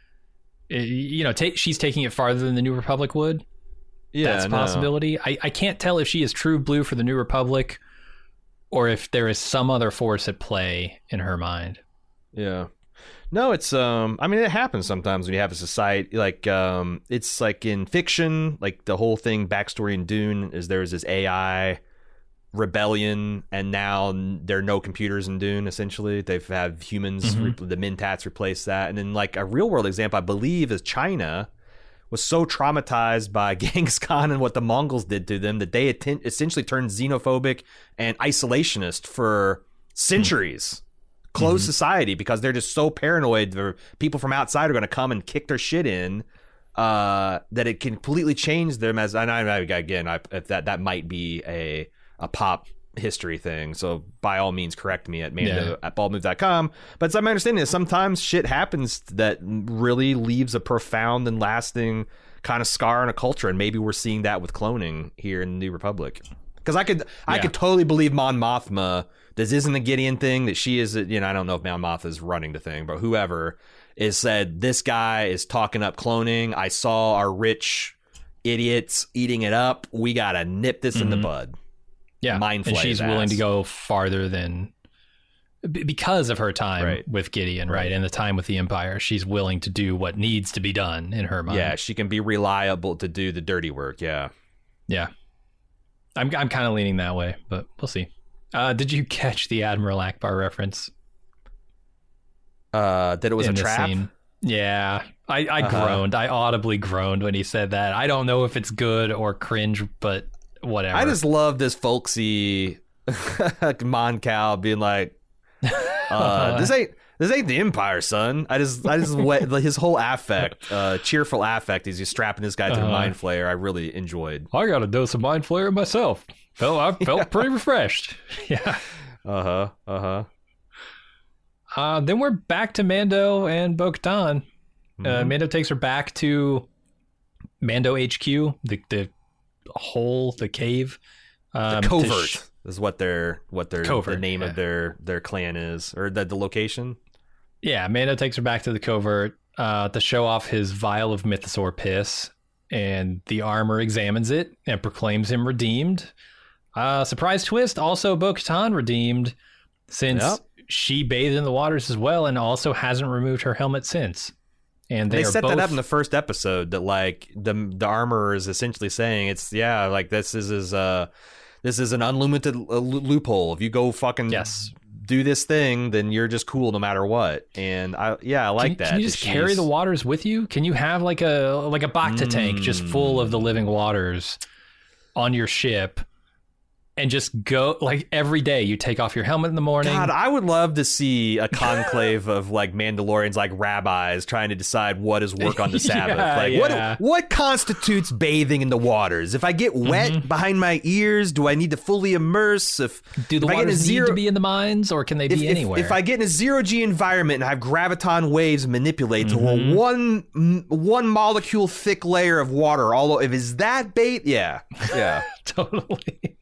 Speaker 1: you know, take, she's taking it farther than the New Republic would.
Speaker 2: Yeah,
Speaker 1: that's a possibility. No. I, I can't tell if she is true blue for the New Republic or if there is some other force at play in her mind.
Speaker 2: Yeah. No, it's, um, I mean, it happens sometimes when you have a society, like, um, it's like in fiction, like the whole thing, backstory in Dune is there's this A I rebellion, and now there are no computers in Dune, essentially. They've had humans, mm-hmm. re- the Mentats replace that. And then, like, a real world example, I believe, is China was so traumatized by Genghis Khan and what the Mongols did to them that they atten- essentially turned xenophobic and isolationist for centuries. Mm-hmm. Closed mm-hmm. society, because they're just so paranoid the people from outside are going to come and kick their shit in, uh, that it can completely change them. As and I, again, I, if that that might be a a pop history thing, so by all means correct me at Mando yeah. at bald move dot com. But it's my understanding is sometimes shit happens that really leaves a profound and lasting kind of scar on a culture, and maybe we're seeing that with cloning here in the New Republic. Because I could yeah. I could totally believe Mon Mothma. This isn't the Gideon thing that she is, you know, I don't know if Mon Mothma is running the thing, but whoever is said, this guy is talking up cloning. I saw our rich idiots eating it up. We got to nip this mm-hmm. in the bud.
Speaker 1: Yeah.
Speaker 2: Mind
Speaker 1: and she's willing
Speaker 2: ass.
Speaker 1: to go farther than, because of her time
Speaker 2: right.
Speaker 1: with Gideon, right? right? And the time with the Empire, she's willing to do what needs to be done in her mind.
Speaker 2: Yeah, she can be reliable to do the dirty work. Yeah.
Speaker 1: Yeah. I'm I'm kind of leaning that way, but we'll see. Uh, did you catch the Admiral Akbar reference?
Speaker 2: Uh, that it was a trap?
Speaker 1: Scene? Yeah. I, I
Speaker 2: uh-huh.
Speaker 1: groaned. I audibly groaned when he said that. I don't know if it's good or cringe, but whatever.
Speaker 2: I just love this folksy Mon Cal being like, uh, "This ain't this ain't the Empire, son." I just I just wet, his whole affect, uh, cheerful affect, as he's strapping this guy to the
Speaker 1: Uh-huh.
Speaker 2: Mind Flayer. I really enjoyed.
Speaker 1: I got a dose of Mind Flayer myself. Felt I felt pretty refreshed. Yeah.
Speaker 2: Uh huh. Uh huh.
Speaker 1: Uh, then we're back to Mando and Bo-Katan. Uh, Mando takes her back to Mando H Q, the the hole, the cave. Um,
Speaker 2: The
Speaker 1: to
Speaker 2: covert
Speaker 1: sh-
Speaker 2: is what their what their
Speaker 1: Covert,
Speaker 2: the name
Speaker 1: yeah.
Speaker 2: of their their clan is, or the the location.
Speaker 1: yeah, Mando takes her back to the covert uh, to show off his vial of Mythosaur piss, and the armor examines it and proclaims him redeemed. Uh, surprise twist, also Bo-Katan redeemed, since
Speaker 2: Yep.
Speaker 1: she bathed in the waters as well and also hasn't removed her helmet since. And they,
Speaker 2: They,
Speaker 1: are
Speaker 2: set
Speaker 1: both,
Speaker 2: that up in the first episode that like the the armorer is essentially saying it's yeah like this is is uh this is an unlimited uh, lo- loophole. If you go fucking
Speaker 1: Yes.
Speaker 2: do this thing, then you're just cool no matter what. And I yeah I like
Speaker 1: can,
Speaker 2: that.
Speaker 1: Can you just
Speaker 2: that
Speaker 1: carry
Speaker 2: she's-
Speaker 1: the waters with you? Can you have like a like a Bacta tank just full of the living waters on your ship, and just go like every day? You take off your helmet in the morning.
Speaker 2: God, I would love to see a conclave of like Mandalorians, like rabbis, trying to decide what is work on the Sabbath.
Speaker 1: Yeah,
Speaker 2: like,
Speaker 1: yeah.
Speaker 2: what what constitutes bathing in the waters? If I get wet behind my ears, do I need to fully immerse? If
Speaker 1: Do the
Speaker 2: if I get in a
Speaker 1: waters
Speaker 2: zero,
Speaker 1: need to be in the mines, or can they
Speaker 2: if,
Speaker 1: be
Speaker 2: if-
Speaker 1: anywhere?
Speaker 2: If I get in a zero G environment and have graviton waves manipulate to a one m- one molecule thick layer of water, all o- if is that bait? Yeah, yeah.
Speaker 1: Totally.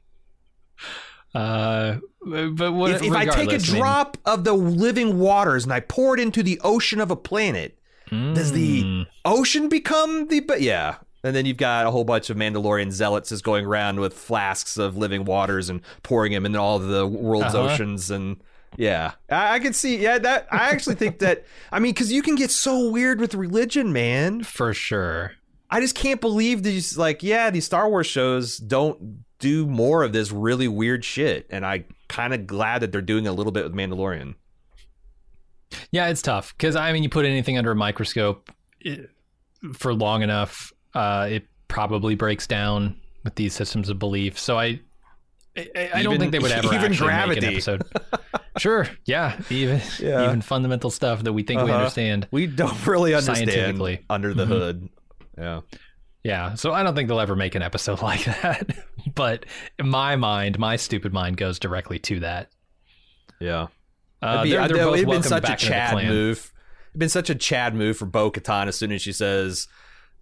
Speaker 1: Uh, but what,
Speaker 2: if if I take a
Speaker 1: regardless, I mean,
Speaker 2: drop of the living waters and I pour it into the ocean of a planet, does the
Speaker 1: mm,
Speaker 2: ocean become the? But yeah, and then you've got a whole bunch of Mandalorian zealots just going around with flasks of living waters and pouring them in all of the world's
Speaker 1: Uh-huh.
Speaker 2: oceans and. Yeah, I, I can see. Yeah, that I actually think that. I mean, because you can get so weird with religion, man.
Speaker 1: for sure.
Speaker 2: I just can't believe these. Like, yeah, these Star Wars shows don't do more of this really weird shit, and I kind of glad that they're doing a little bit with Mandalorian.
Speaker 1: Yeah, it's tough because I mean, you put anything under a microscope it, for long enough, uh, it probably breaks down with these systems of belief. So I, I, I don't
Speaker 2: Even-
Speaker 1: think they would ever
Speaker 2: even
Speaker 1: actually
Speaker 2: gravity.
Speaker 1: make an episode. Sure, yeah, even
Speaker 2: Yeah.
Speaker 1: even fundamental stuff that we think we
Speaker 2: Uh-huh.
Speaker 1: understand.
Speaker 2: We don't really understand
Speaker 1: Scientifically.
Speaker 2: under the
Speaker 1: Mhm.
Speaker 2: hood. Yeah.
Speaker 1: Yeah, so I don't think they'll ever make an episode like that. But in my mind, my stupid mind goes directly to that.
Speaker 2: Yeah.
Speaker 1: Uh,
Speaker 2: It'd be,
Speaker 1: they're, they're both
Speaker 2: it'd been
Speaker 1: welcomed
Speaker 2: such a
Speaker 1: back into the
Speaker 2: Chad
Speaker 1: clan.
Speaker 2: move. It'd been such a Chad move for Bo-Katan as soon as she says,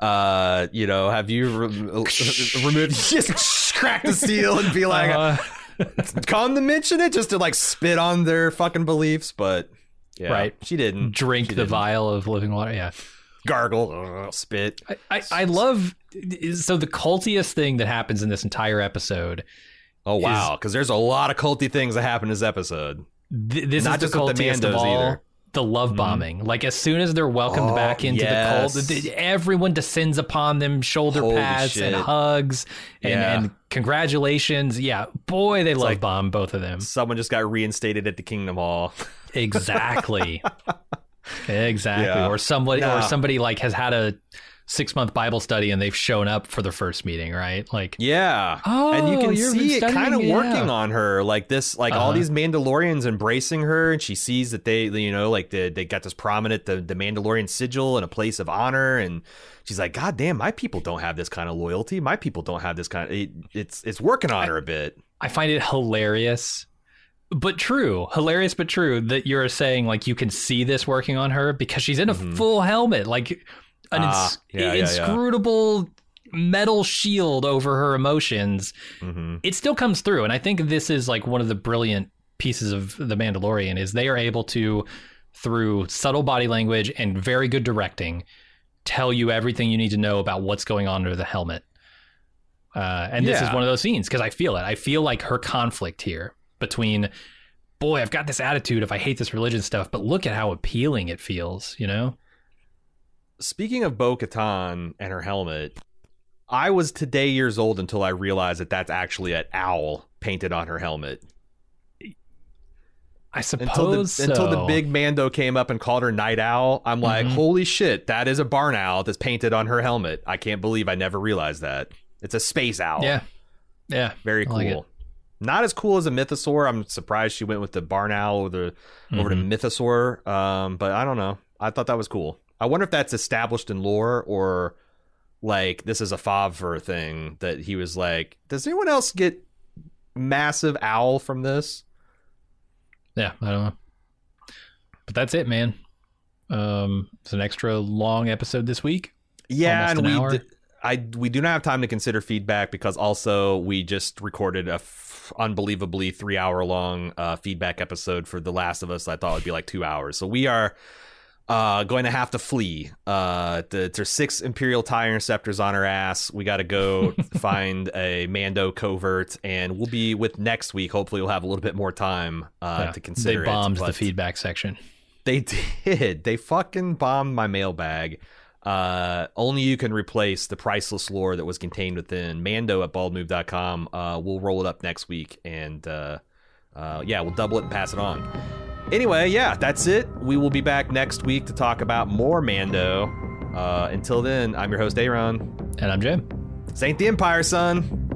Speaker 2: uh, you know, have you re- removed, just crack the seal and be like,
Speaker 1: Uh,
Speaker 2: come to mention it just to like spit on their fucking beliefs. But yeah,
Speaker 1: Right.
Speaker 2: she didn't.
Speaker 1: drink
Speaker 2: She
Speaker 1: the
Speaker 2: didn't.
Speaker 1: vial of living water. Yeah.
Speaker 2: Gargle, uh, spit.
Speaker 1: I, I, I love so the cultiest thing that happens in this entire episode.
Speaker 2: Oh, wow. Because there's a lot of culty things that happen in this episode.
Speaker 1: Th- this
Speaker 2: Not
Speaker 1: is
Speaker 2: just
Speaker 1: the
Speaker 2: with the
Speaker 1: cultiest of
Speaker 2: Mandos
Speaker 1: all.
Speaker 2: either.
Speaker 1: The love bombing. Like as soon as they're welcomed
Speaker 2: Oh,
Speaker 1: back into
Speaker 2: yes.
Speaker 1: the cult, th- everyone descends upon them, shoulder
Speaker 2: Holy
Speaker 1: pads
Speaker 2: shit.
Speaker 1: and hugs and,
Speaker 2: Yeah.
Speaker 1: and congratulations. Yeah, boy, they love
Speaker 2: like-
Speaker 1: bomb both of them.
Speaker 2: Someone just got reinstated at the Kingdom Hall.
Speaker 1: Exactly. Exactly.
Speaker 2: Yeah.
Speaker 1: Or somebody
Speaker 2: Nah.
Speaker 1: or somebody like has had a six month Bible study and they've shown up for their first meeting, right? Like
Speaker 2: Yeah.
Speaker 1: Oh,
Speaker 2: and you can
Speaker 1: you've been
Speaker 2: see it kind of
Speaker 1: studying,
Speaker 2: working
Speaker 1: yeah.
Speaker 2: on her. Like this, like all
Speaker 1: Uh-huh.
Speaker 2: these Mandalorians embracing her, and she sees that they, you know, like the, they got this prominent, the, the Mandalorian sigil and a place of honor. And she's like, God damn, my people don't have this kind of loyalty. My people don't have this kind of, it, it's, it's working on her a bit.
Speaker 1: I find it hilarious, but true. Hilarious, but true that you're saying like you can see this working on her because she's in a
Speaker 2: Mhm.
Speaker 1: full helmet, like an
Speaker 2: Ah,
Speaker 1: ins-
Speaker 2: yeah, yeah, yeah.
Speaker 1: inscrutable metal shield over her emotions.
Speaker 2: Mm-hmm.
Speaker 1: It still comes through, and I think this is like one of the brilliant pieces of The Mandalorian is they are able to, through subtle body language and very good directing, tell you everything you need to know about what's going on under the helmet. Uh, and this is
Speaker 2: Yeah.
Speaker 1: one of those scenes because I feel it. I feel like her conflict here between, boy, I've got this attitude if I hate this religion stuff, but look at how appealing it feels, you know?
Speaker 2: Speaking of Bo-Katan and her helmet, I was today years old until I realized that that's actually an owl painted on her helmet.
Speaker 1: I suppose
Speaker 2: Until the,
Speaker 1: so.
Speaker 2: until the big Mando came up and called her Night Owl, I'm like,
Speaker 1: Mhm.
Speaker 2: holy shit, that is a barn owl that's painted on her helmet. I can't believe I never realized that. It's a space owl.
Speaker 1: Yeah. Yeah,
Speaker 2: Very
Speaker 1: I
Speaker 2: cool.
Speaker 1: like it.
Speaker 2: Not as cool as a mythosaur. I'm surprised she went with the barn owl over, the, mm-hmm. over to mythosaur. Um, but I don't know. I thought that was cool. I wonder if that's established in lore or like this is a Favre thing that he was like, does anyone else get massive owl from this?
Speaker 1: Yeah, I don't know. But that's it, man. Um, it's an extra long episode this week.
Speaker 2: Yeah,
Speaker 1: Almost
Speaker 2: and
Speaker 1: an
Speaker 2: we
Speaker 1: hour.
Speaker 2: d- I we do not have time to consider feedback because also we just recorded a f- unbelievably three hour long uh, feedback episode for The Last of Us. I thought would be like two hours. So we are uh, going to have to flee. Uh, the, there's six Imperial TIE interceptors on our ass. We got to go find a Mando covert, and we'll be with next week. Hopefully, we'll have a little bit more time uh,
Speaker 1: Yeah,
Speaker 2: to consider.
Speaker 1: They bombed
Speaker 2: it,
Speaker 1: the
Speaker 2: but
Speaker 1: feedback section.
Speaker 2: They did. They fucking bombed my mailbag. Uh, only you can replace the priceless lore that was contained within Mando at bald move dot com. Uh, we'll roll it up next week, and uh, uh, yeah, we'll double it and pass it on. Anyway, yeah, that's it. We will be back next week to talk about more Mando. Uh, until then, I'm your host, Aaron.
Speaker 1: And I'm Jim.
Speaker 2: Saint the Empire, son.